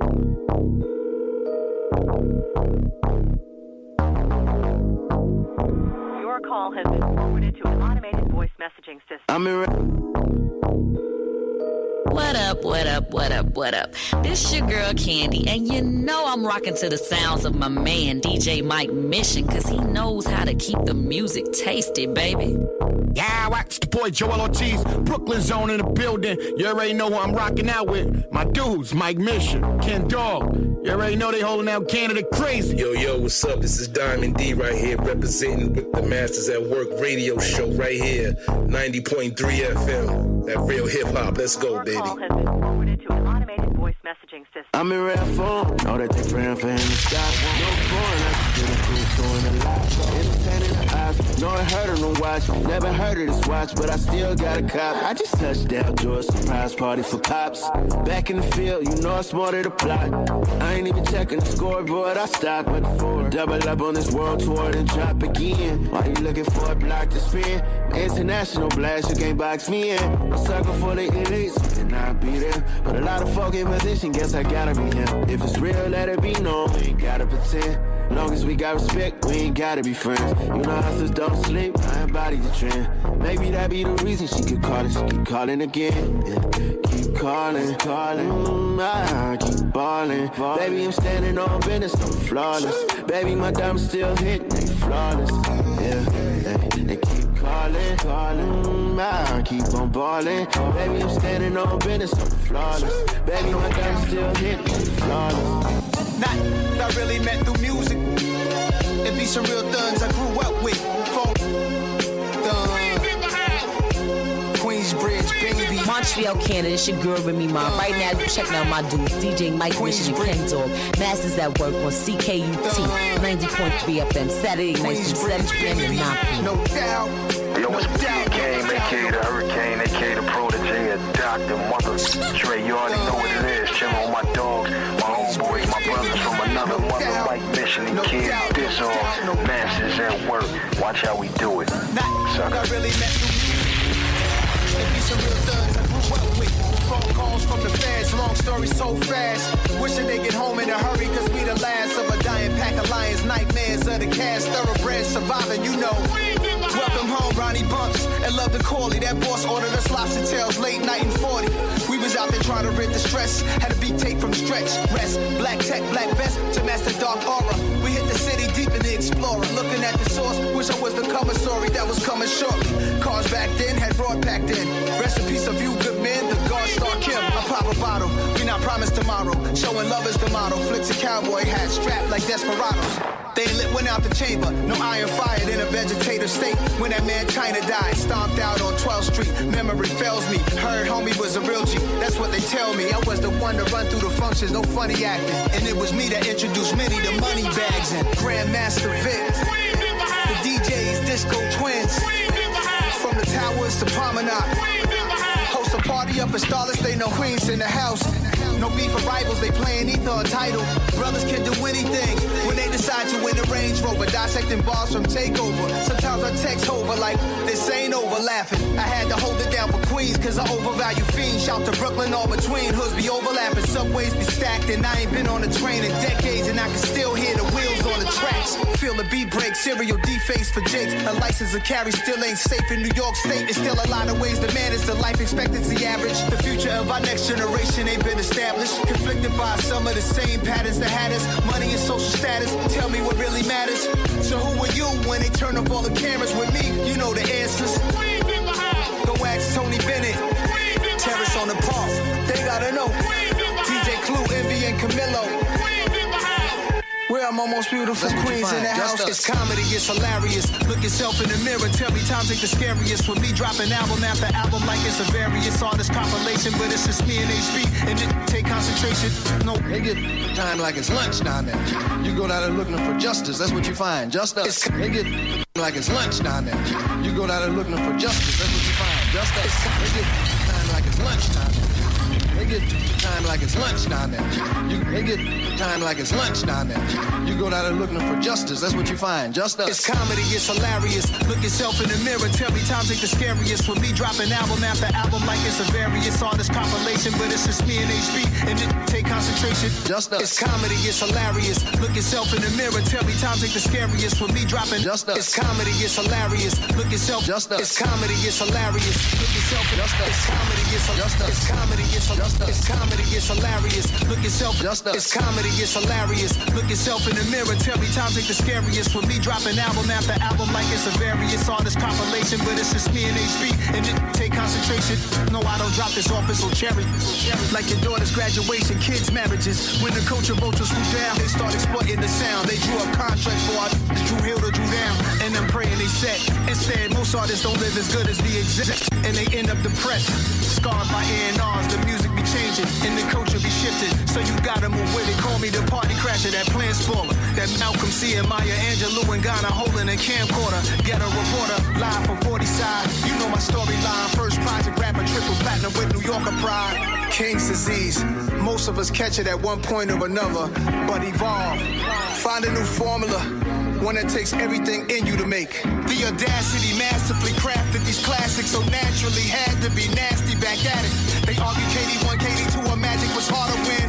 Your call has been forwarded to an automated voice messaging system. I'm in What up, what up, what up, what up? This your girl Candy, and you know I'm rocking to the sounds of my man DJ Mike Mission, cause he knows how to keep the music tasty, baby. Yeah, it's the boy Joel Ortiz, Brooklyn Zone in the building. You already know who I'm rocking out with. My dudes, Mike Mission, Ken Dog. You already know they holding out Canada crazy. Yo, what's up? This is Diamond D right here, representing with the Masters at Work radio show right here, 90.3 FM. That real hip hop. Let's go, baby. Your call has been forwarded to an automated voice messaging system. I'm in rare form, know that they praying for him to stop. No foreign, I just did a cool tour in the lot. Entertaining the eyes, no, I heard of no watch, never heard of this watch, but I still got a cop. I just touched down, do a surprise party for pops. Back in the field, you know I'm smarter to plot. I ain't even checking the scoreboard, I stopped with the 4. Double up on this world tour, then drop again. Why you looking for a block to spin? International blast, you can't box me in. A sucker for the elites, and I'll be there. But a lot of folk in position, guess I gotta be him. If it's real, let it be known, we ain't gotta pretend. Long as we got respect, we ain't gotta be friends. You know hustlers don't sleep, I embody the trend. Maybe that be the reason she keep calling again. Yeah. Keep calling. I keep balling. Baby, I'm standing on business, I'm flawless. Baby, my diamonds still hitting, they flawless. Yeah, they keep calling. I keep on balling. Baby, I'm standing on business, I'm flawless. Baby, my diamonds still hitting, they flawless. Not I really met through music. It be some real thugs I grew up with. Queensbridge, baby. My Montreal, Canada. It's your girl Remy Ma. Right now, you checking out my dudes, DJ Mike Mission and Ken Dog. Masters at work on CKUT 90.3 FM. Saturday nights from 7 p.m. to 9 p.m. No doubt. Yo, it's Game, aka the Hurricane, aka the Protege, Dr. Mother Dre. You already know what it is. Chillin' on my dogs, my homeboys, my brothers from another mother. Mike Mission and Kid Dizzle. Masters at work. Watch how we do it. Sucker. Some real thugs I grew up with. Phone calls from the feds, long story so fast. Wishing they get home in a hurry, cause we the last of a dying pack of lions. Nightmares of the cast, thoroughbreds surviving, you know. Welcome home, Ronnie Bumps, and Love the Corley. That boss ordered us lobster tails late night in 40. We was out there trying to rid the stress. Had a beat tape from Stretch, Rest, Black Tech, Black Vest to Master Dark Aura. We hit the city deep in the Explorer. Looking at the source, wish I was the cover story that was coming shortly. Cars back then had broad packed in. Rest in peace of you, good men. The God Star Kim. I pop a bottle. We not promised tomorrow. Showing love is the motto. Flicks a cowboy hat strapped like desperados. They lit went out the chamber. No iron fired in a vegetative state. When that man China died, stomped out on 12th Street. Memory fails me. Heard homie was a real G. That's what they tell me. I was the one to run through the functions. No funny acting. And it was me that introduced many to money bags and Grandmaster Vic. The DJs, Disco Twins. From the towers to Promenade. Host a party up in Starless, they know Queens in the house. No beef for rivals, they playing either a title. Brothers can do anything when they decide to win a Range Rover. Dissecting bars from Takeover. Sometimes I text over like, this ain't over, laughing. I had to hold it down for Queens, cause I overvalue fiends. Shout to Brooklyn, all between. Hoods be overlapping, subways be stacked. And I ain't been on a train in decades, and I can still hear the wheels on the tracks. Feel the beat break, serial deface for Jakes. A license to carry still ain't safe in New York State. There's still a lot of ways to manage the life expectancy average. The future of our next generation ain't been established. Conflicted by some of the same patterns that had us. Money and social status, tell me what really matters. So who are you when they turn up all the cameras with me? You know the answers. Go ask Tony Bennett. Terrace on the park, they gotta know. DJ Clue, Envy, and Camilo. Where I'm almost beautiful queens in the house. It's comedy, it's hilarious. Look yourself in the mirror, tell me times ain't the scariest. With me dropping album after album like it's a various artist compilation, but it's just me and HB, and it take concentration. No, they get time like it's lunch down there. You go down there looking for justice, that's what you find. Just us. They get like it's lunch down there. You go down there looking for justice, that's what you find. Just us. They get time like it's lunch down there. They get time like it's lunch down there. They get time like it's lunch down there. You go down there looking for justice, that's what you find. Just us. It's comedy, it's hilarious. Look yourself in the mirror, tell me times ain't the scariest. With me dropping album after album like it's a various artist compilation, but it's just me and HB, and it take concentration. Just us. It's comedy, it's hilarious. Look yourself in the mirror, tell me times ain't the scariest. With me dropping just us. It's comedy, it's hilarious. Look yourself. Just us. It's comedy, it's hilarious. Look yourself. Just us. It's comedy, it's just us. It's comedy, it's just us. It's comedy, it's hilarious. Look yourself. Just us. It's comedy, it's hilarious. Look yourself in the mirror, tell me times ain't the scariest. With me dropping album after album like it's a various artist compilation, but it's just me and HB, and it take concentration. No, I don't drop this off, it's so cherry. Like your daughter's graduation, kids' marriages. When the culture vultures swoop down, they start exploiting the sound. They drew up contracts for artists, Drew Hill to Drew down, and I'm praying they set. Instead, most artists don't live as good as the exist, and they end up depressed. Scarred by A&Rs, the music be changing, and the culture be shifted. So you gotta move with it. Call me the party crasher, that plan spoiler, that Malcolm C and Maya Angelou and Ghana holding a camcorder. Get a reporter live from 40 side. You know my storyline. First project rapper, triple platinum with New Yorker pride. King's disease. Most of us catch it at one point or another, but evolve. Find a new formula. One that takes everything in you to make. The audacity masterfully crafted these classics so naturally had to be nasty back at it. They argue KD1, KD2, or Magic was harder when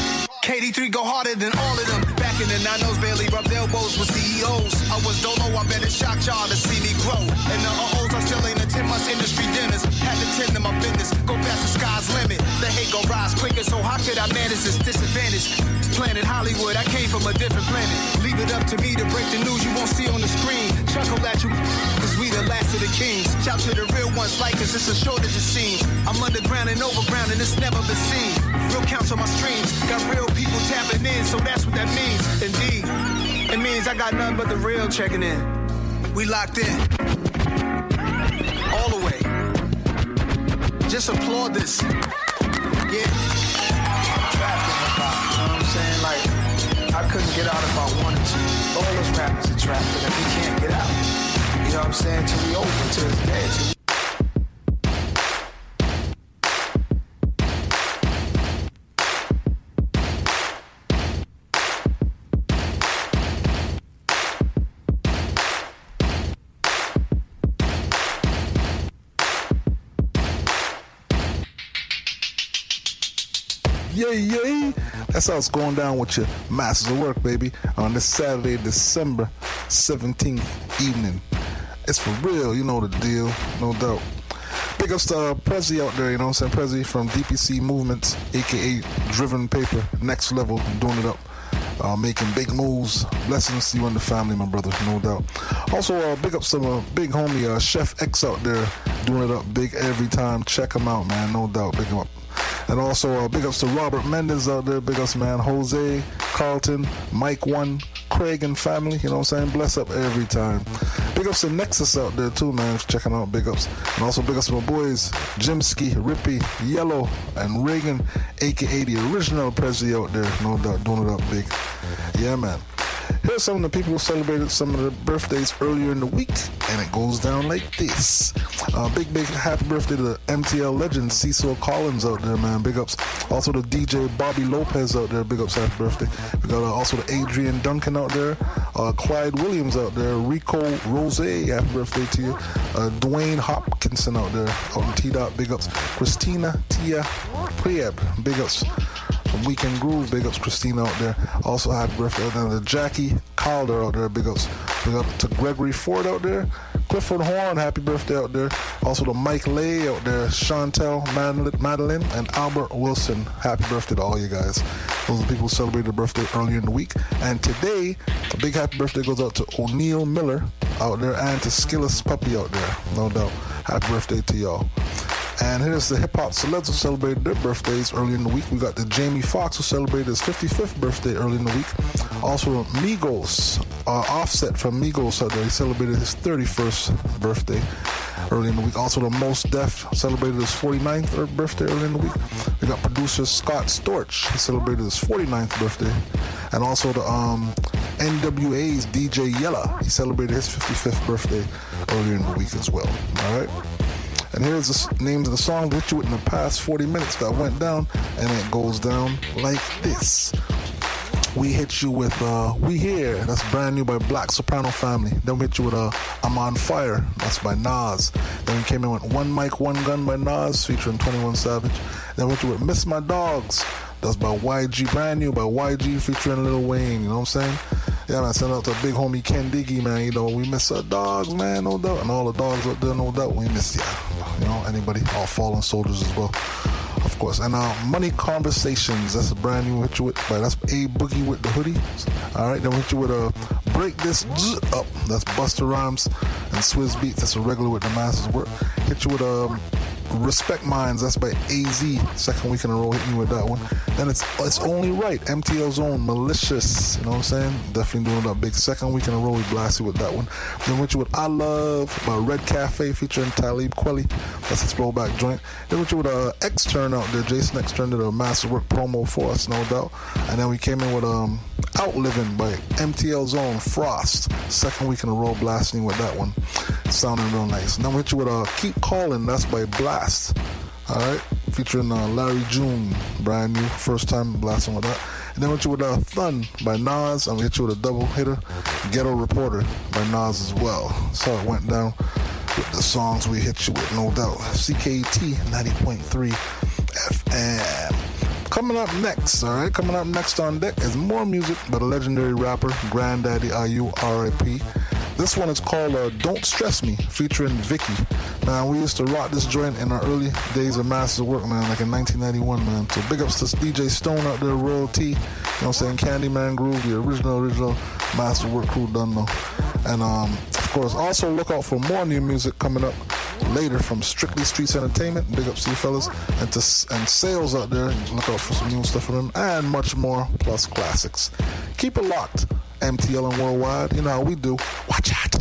KD3 go harder than all of them. Back in the 90s, barely rubbed elbows with CEOs. I was dolo, I better shock y'all to see me grow. And the uh-ohs, I still ain't a 10 months industry dinners. Had to tend to my business, go past the sky's limit. The hate gon' rise quicker, so how could I manage this disadvantage? Planet Hollywood, I came from a different planet. Leave it up to me to break the news you won't see on the screen. Chuckle at you, cause we the last of the kings. Shout to the real ones like us, it's a shortage of scenes. I'm underground and overground and it's never been seen. Real counts on my streams, got real people tapping in, so that's what that means. Indeed, it means I got nothing but the real checking in. We locked in, all the way. just applaud this. Yeah. I'm trapped in hip-hop, you know what I'm saying? Like, I couldn't get out if I wanted to. All those rappers are trapped in it. We can't get out. You know what I'm saying? Till we over, till it's dead. Yay. That's how it's going down with your Masters of Work, baby, on this Saturday, December 17th evening. It's for real, you know the deal, no doubt. Big ups to Prezi out there, you know what I'm saying? Prezi from DPC Movements, a.k.a. Driven Paper, Next Level, doing it up. Making big moves. Blessings to you and the family, my brother, no doubt. Also, big ups to my big homie, Chef X out there, doing it up big every time. Check him out, man, no doubt. Big him up. And also, big ups to Robert Mendez out there. Big ups, man. Jose, Carlton, Mike One, Craig and family. You know what I'm saying? Bless up every time. Big ups to Nexus out there, too, man. Checking out. Big ups. And also, big ups to my boys, Jimski, Rippy, Yellow, and Reagan, a.k.a. the original Prezi out there. No doubt. Doing it up big. Yeah, man. Here's some of the people who celebrated some of their birthdays earlier in the week, and it goes down like this. Big happy birthday to the MTL legend Cecil Collins out there, man. Big ups. Also the DJ Bobby Lopez out there. Big ups, happy birthday. We got also the Adrian Duncan out there, Clyde Williams out there, Rico Rose, happy birthday to you. Dwayne Hopkinson out there, out in T-Dot, big ups. Christina Tia Prieb, big ups. From Weekend Groove, big ups Christina out there. Also happy birthday to Jackie Calder out there, big ups. Big up to Gregory Ford out there. Clifford Horn, happy birthday out there. Also to Mike Lay out there, Chantel, Madeline, and Albert Wilson. Happy birthday to all you guys. Those are the people who celebrated their birthday earlier in the week. And today, a big happy birthday goes out to O'Neal Miller out there and to Skillis Puppy out there. No doubt. Happy birthday to y'all. And here's the hip-hop celebs who celebrated their birthdays early in the week. We got the Jamie Foxx who celebrated his 55th birthday early in the week. Also Migos, Offset from Migos out there. He celebrated his 31st birthday early in the week. Also the Mos Def celebrated his 49th birthday early in the week. We got producer Scott Storch. He celebrated his 49th birthday. And also the NWA's DJ Yella. He celebrated his 55th birthday earlier in the week as well. All right? And here's the names of the songs that you with in the past 40 minutes that went down, and it goes down like this. We hit you with We Here, that's brand new by Black Soprano Family. Then we hit you with I'm On Fire, that's by Nas. Then we came in with One Mic, One Gun by Nas, featuring 21 Savage. Then we hit you with Miss My Dogs, that's by YG, brand new by YG, featuring Lil Wayne, you know what I'm saying? Yeah, man, send out to big homie Ken Diggy, man. You know, we miss our dogs, man, no doubt. And all the dogs out there, no doubt, we miss ya. You know, anybody, all fallen soldiers as well, of course. And Money Conversations, that's a brand new hit you with, that's A Boogie with the hoodie. All right, then we hit you with Break This Up, that's Busta Rhymes and Swizz Beatz, that's a regular with the Masters Work. Hit you with Respect Minds, that's by AZ, second week in a row, hitting you with that one. Then it's Only Right, MTL's own Malicious, you know what I'm saying? Definitely doing that big second week in a row, we blast you with that one. Then went you with I Love by Red Cafe featuring Talib Kweli, that's a throwback joint. Then went you with Extern out there, Jason Extern did a Master Work promo for us, no doubt. And then we came in with Outliving by MTL's own Frost, second week in a row, blasting with that one. Sounding real nice. And then we hit you with Keep Calling, that's by Blast. Alright, featuring Larry June, brand new, first time blasting with that. And then we hit you with Thun by Nas, and we hit you with a double hitter, Ghetto Reporter by Nas as well. So it went down with the songs we hit you with, no doubt. CKT 90.3 FM. Coming up next, alright, coming up next on deck is more music by the legendary rapper Granddaddy IU, R.I.P. This one is called Don't Stress Me, featuring Vicky. Man, we used to rock this joint in our early days of Masters Work, man, like in 1991, man. So big ups to DJ Stone out there, Royal T, you know what I'm saying, Candyman Groove, the original Masters Work crew done though. And of course, also look out for more new music coming up later from Strictly Streets Entertainment. Big ups to you fellas. And Sales out there, look out for some new stuff from them, and much more, plus classics. Keep it locked. MTL and Worldwide, you know how we do. Watch out.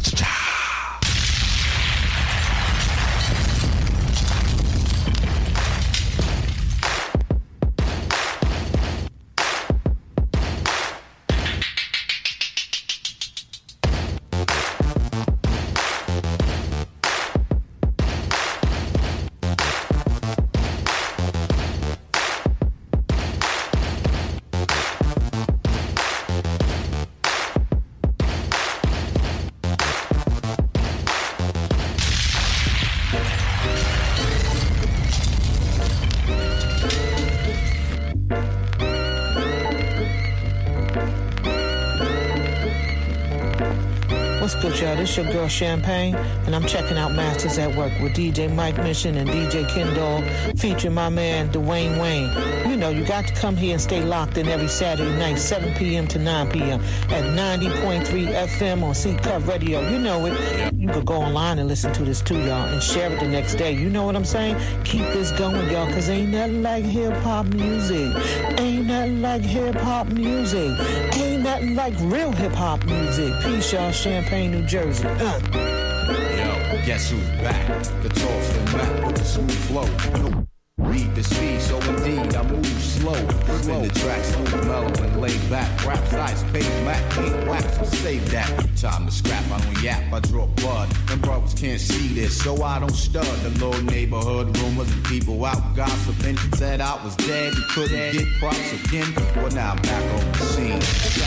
good, y'all? This your girl Champagne, and I'm checking out Masters at Work with DJ Mike Mission and DJ Ken Dog, featuring my man Dwayne Wayne. You know, you got to come here and stay locked in every Saturday night, 7 p.m. to 9 p.m. at 90.3 FM on C-Cut Radio. You know it. You could go online and listen to this too, y'all, and share it the next day. You know what I'm saying? Keep this going, y'all, because ain't nothing like hip-hop music. Ain't nothing like hip-hop music. Ain't nothing like real hip-hop music. Peace, y'all. Champagne, New Jersey. Yo, guess who's back? The Charleston Mac with the smooth flow. Read the speed, so indeed I move slow. Spin the track, smooth, mellow, and laid back. Rap size, pay Mac, ain't wax, so save that. Time to scrap, I don't yap, I draw blood. Them brothers can't see this, so I don't stud. The little neighborhood rumors and people out gossiping said I was dead and couldn't get props again. Well, now I'm back on the scene.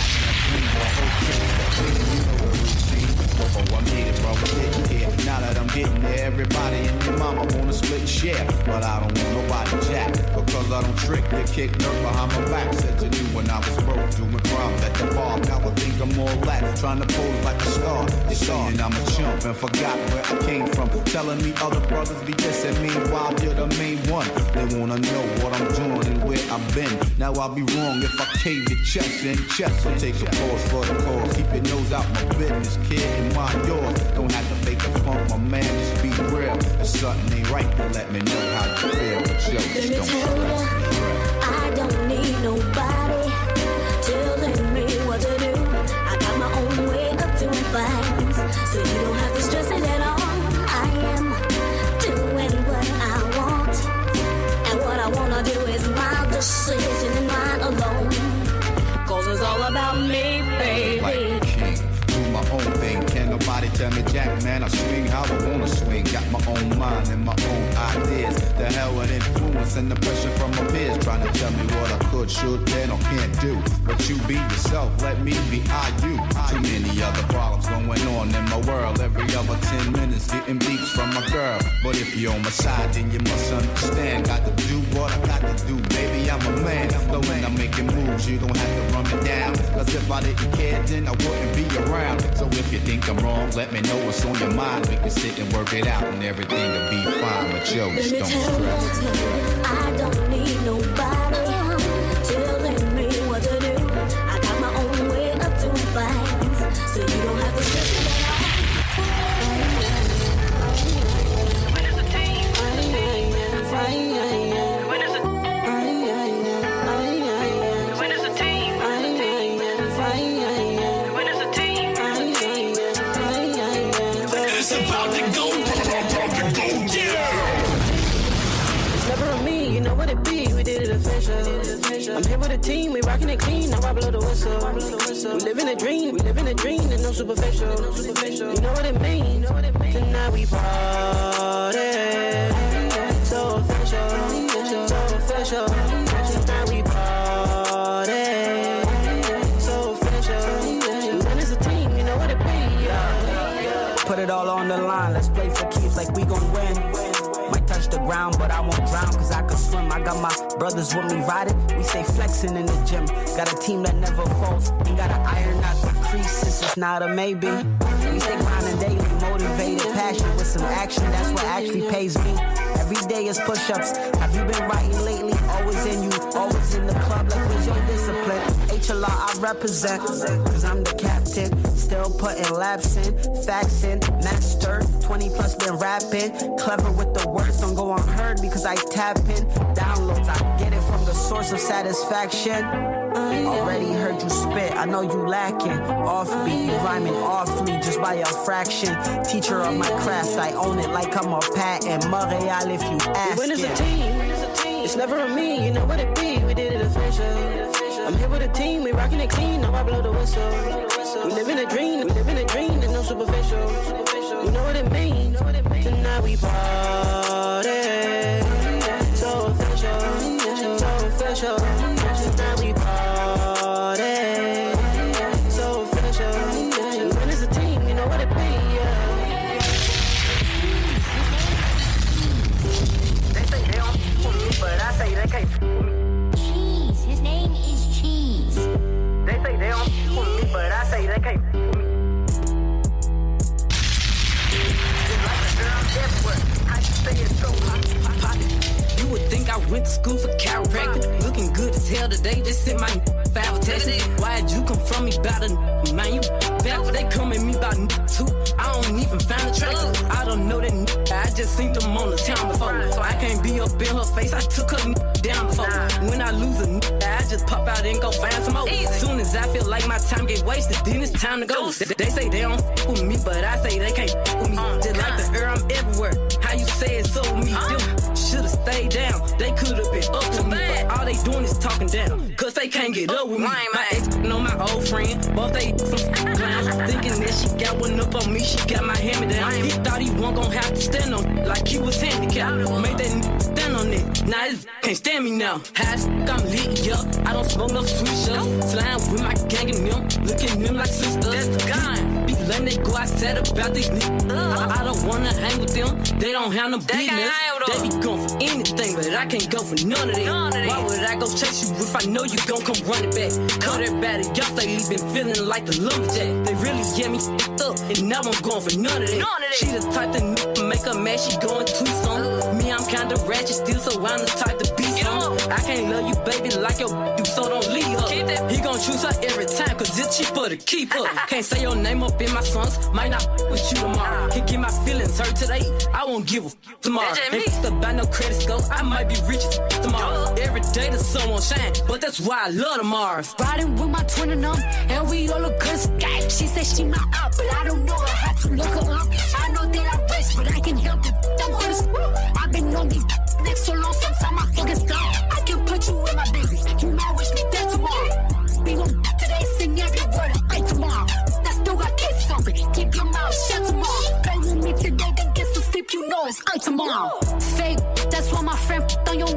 Oh, I made it, bro, I'm getting here. Now that I'm getting there, everybody and your mama wanna split share. But I don't want nobody jack, because I don't trick. You kick dirt behind my back. Said you knew when I was broke, doing crimes at the bar. Now I think I'm all that, trying to pose like a star. You're saying I'm a chump and forgot where I came from. Telling me other brothers be dissing me while you're the main one. They wanna know what I'm doing and where I've been. Now I'll be wrong if I cave your chest in chest. So take a pause for the cause. Keep your nose out my business, kid, and mind yours. Don't have to fake the funk, my man, just be real. If something ain't right, then let me know how you feel. But yo, just don't stress. I don't need nobody telling me what to do. I got my own way of doing things, so you don't have to stress it at all. I am doing what I want, and what I wanna do is my decision and mine alone. 'Cause it's all about me, baby. Like a king, do my own thing. Can't nobody tell me jack, man. I swing how I wanna swing. Got my own mind and my own ideas. The hell with influence and the pressure from my peers, trying to tell me what I could, should, can, or can't do. But you be yourself, let me be you. Too many other problems going on in my world. Every other 10 minutes getting beats from my girl. But if you're on my side, then you must understand. Got to do what I got to do, baby, I'm a man. But when I'm making moves, you don't have to run me down. 'Cause if I didn't care, then I wouldn't be around. So if you think I'm wrong, let me know what's on your mind. We can sit and work it out and everything will be fine. But yo, just don't stress. I don't need nobody telling me what to do. I got my own way of doing things, so you don't have to stress it at all. When it's a team, when it's a team, when it's a team, it's about to go, yeah. It's never on me, you know what it be. We did it official. I'm here with a team, we rocking it clean. Now I blow the whistle. We live in a dream, and no superficial. You know what it means. Tonight we party, so official, so official. Tonight we party, so official. When it's a team, you know what it be. Put it all on the line, let's play for keeps like we gon' win. Might touch the ground, but I won't drown, 'cause I can swim. I got my brothers with me riding, we stay flexing in the gym. Got a team that never falls, we gotta iron out the creases, it's not a maybe. We stay grinding daily, motivated, passion with some action, that's what actually pays me. Every day is push-ups, have you been writing lately? Always in you, always in the club, like where's your discipline? HLR I represent, 'cause I'm the captain. Still putting laps in, facts in, master, 20 plus been rapping. Clever with the words, don't go unheard because I tap in. Downloads, I get it from the source of satisfaction. Already heard you spit, I know you lacking. Offbeat, you rhyming awfully just by a fraction. Teacher of my craft, I own it like I'm a patent. Montreal if you ask. When it's a team, it's never on me, you know what it be. We did it official. I'm here with a team, we rocking it clean. Now I blow the whistle. We live in a dream, and no superficial. You know what it means. Tonight we party, so official, so official. Tonight we party, so official. When it's a team, you know what it be. They say they don't f me, but I say they can't f me. Cheese, his name is Cheese. They say they don't f me, but I say they can't f me. went to school for chiropractic. Looking good as hell today, just sent my 5 tests. Why'd you come from me about a man? You back, they come at me about too. I don't even find the tracks. I don't know that I just seen them on the town before. So I can't be up in her face, I took her down before. When I lose a I just pop out and go find some more. Soon as I feel like my time get wasted, then it's time to go. They say they don't f with me, but I say they can't f with me. Just like the air, I'm everywhere. How you say it so me? Them should've stayed down. They could've been up to me, but all they doing is talking down. Cause they can't get up with me. My ex know my old friend, both they some clowns. Thinking that she got one up on me, she got my hand me down. He thought he wasn't gon' have to stand on like he was handicapped. Made that stand on it. Now this can't stand me now. High I'm lit, yeah. I don't smoke no sweet shots. Flying with my gang and them, looking them like sisters. Be letting they go outside about these niggas. I don't wanna hang with them. They don't have no business. They be going for anything, but I can't go for none of that. Why would I go chase you if I know you gon' come running back? Cut everybody off, they been feeling like the lumberjack. They really get me f***ed up, and now I'm going for none of that. She the type to make her mad, she going too soon. Me, I'm kinda ratchet still, so I'm the type to be some. I can't love you, baby, like your you, so don't leave her. He gon' choose her every time, cause it's cheaper to keep her. Can't say your name up in my songs, might not with you tomorrow. Can't get my feelings hurt today, I won't give a tomorrow. Ain't about no credit score, I might be rich tomorrow. Every day the sun won't shine, but that's why I love the Mars. Riding with my twin and and we all look good. She said she my up, but I don't know her, how to look her up. I know that I'm rich, but I can help it. Them hooders, I've been on these niggas so long, sometimes I fucking stop. I can put you in my business, you might wish me dead tomorrow. We gon' today, sing every word I write tomorrow. That still got kids something, keep your mouth shut tomorrow. Play with me today, then get some sleep, you know it's out tomorrow. Fake, that's why my friend on your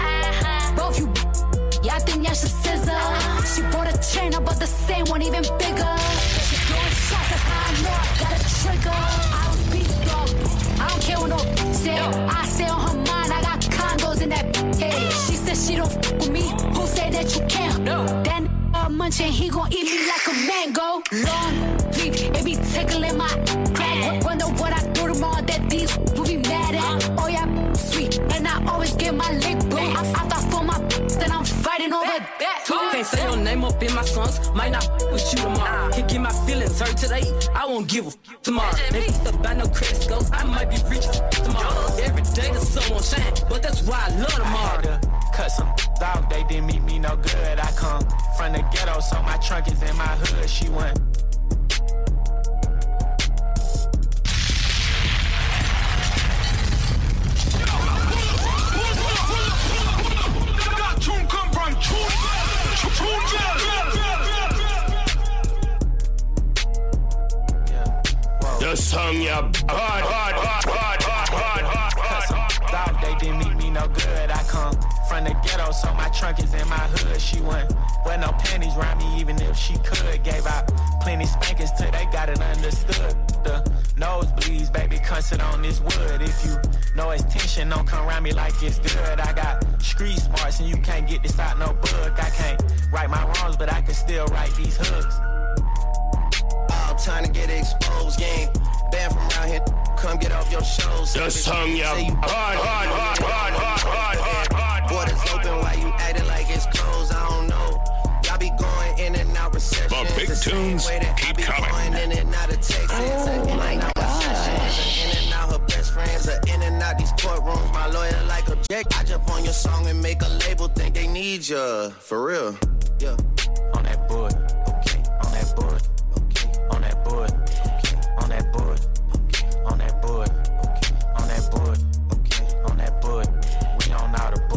both you. Yeah, I think y'all should scissor. She bought a chain, but the same one even bigger. She throwing shots, that's how I know I got a trigger. I don't speak dog, I don't care what no say. I say on her mind, I got condos in that head. She said she don't f with me, who say that you can't? Then munching, he gon' eat me like a mango. Long leaf, it be tickling my crack. Wonder what I do tomorrow that these will be mad at. Oh yeah, sweet, and I always get my lick boo. I thought for my then I'm fighting over that too. Can't say your name up in my songs, might not with you tomorrow. Can't get my feelings hurt today, I won't give a tomorrow. Ain't about no credit score, I might be rich tomorrow. Every day the sun won't shine, but that's why I love tomorrow. Cut some out, they didn't meet me no good. I come from the ghetto, so my trunk is in my hood. She went. The song ya hard. They didn't meet me no good. I come from the ghetto, so my trunk is in my hood. She went with no panties around me, even if she could. Gave out plenty spankings till they got it understood. The nosebleeds, baby, come sit on this wood. If you know it's tension, don't come around me like it's good. I got street smarts and you can't get this out no book. I can't right my wrongs, but I can still write these hooks. All time to get exposed, gang. Banned from around here, come get off your shows. The song ya hard. Borders open while you acting like it's closed. I don't know. Y'all be going in and out recessions. The big tunes keep coming. In and out of Texas. Oh my gosh. In and out her best friends are in and out these courtrooms. My lawyer like a jack. I jump on your song and make a label think they need ya. For real. Yeah. On that board. Okay. On that board. Okay. On that board. Okay. On that board. Okay. On that board. Okay. On that board. Okay. On that board. We on out of board.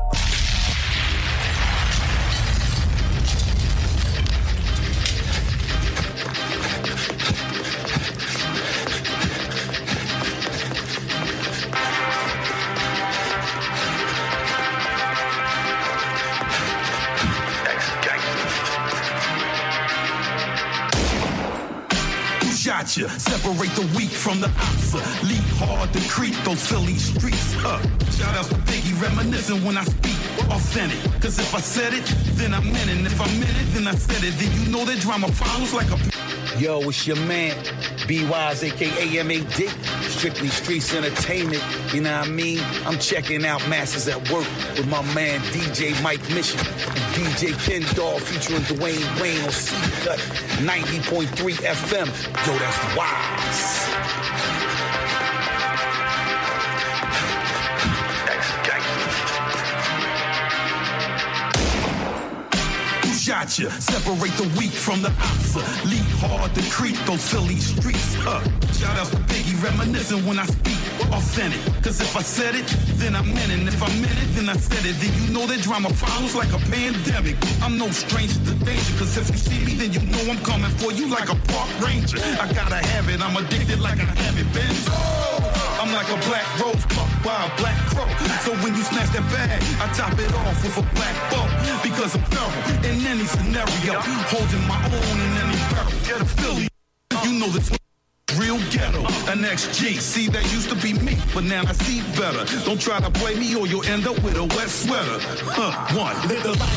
Shot ya, separate the weak from the opsa. Leap hard to creep those Philly streets. Shout out to Biggie, reminiscing when I speak. authentic. Cause if I said it, then I meant it. And if I meant it, then I said it. Then you know that drama follows like a... Yo, it's your man, B-Wise, a.k.a. M.A. Dick. Strictly Streets Entertainment, you know what I mean? I'm checking out Masters at Work with my man DJ Mike Mission and DJ Ken Dog featuring Dwayne Wayne on C-Cut 90.3 FM. Yo, that's Wise. Shot ya, separate the weak from the ops. Lead hard to creep those Philly streets. Shout out to Biggie, reminiscing when I speak authentic. Cause if I said it, then I meant it. And if I meant it, then I said it. Then you know that drama follows like a pandemic. I'm no stranger to danger. Cause if you see me, then you know I'm coming for you like a park ranger. I gotta have it, I'm addicted like I haven't been. I'm like a black rose plucked by a black crow. So when you snatch that bag, I top it off with a black bow. Because I'm thorough in any scenario, holding my own in any battle. Get a Philly, you know this real ghetto. An XG, see that used to be me, but now I see better. Don't try to play me or you'll end up with a wet sweater. One.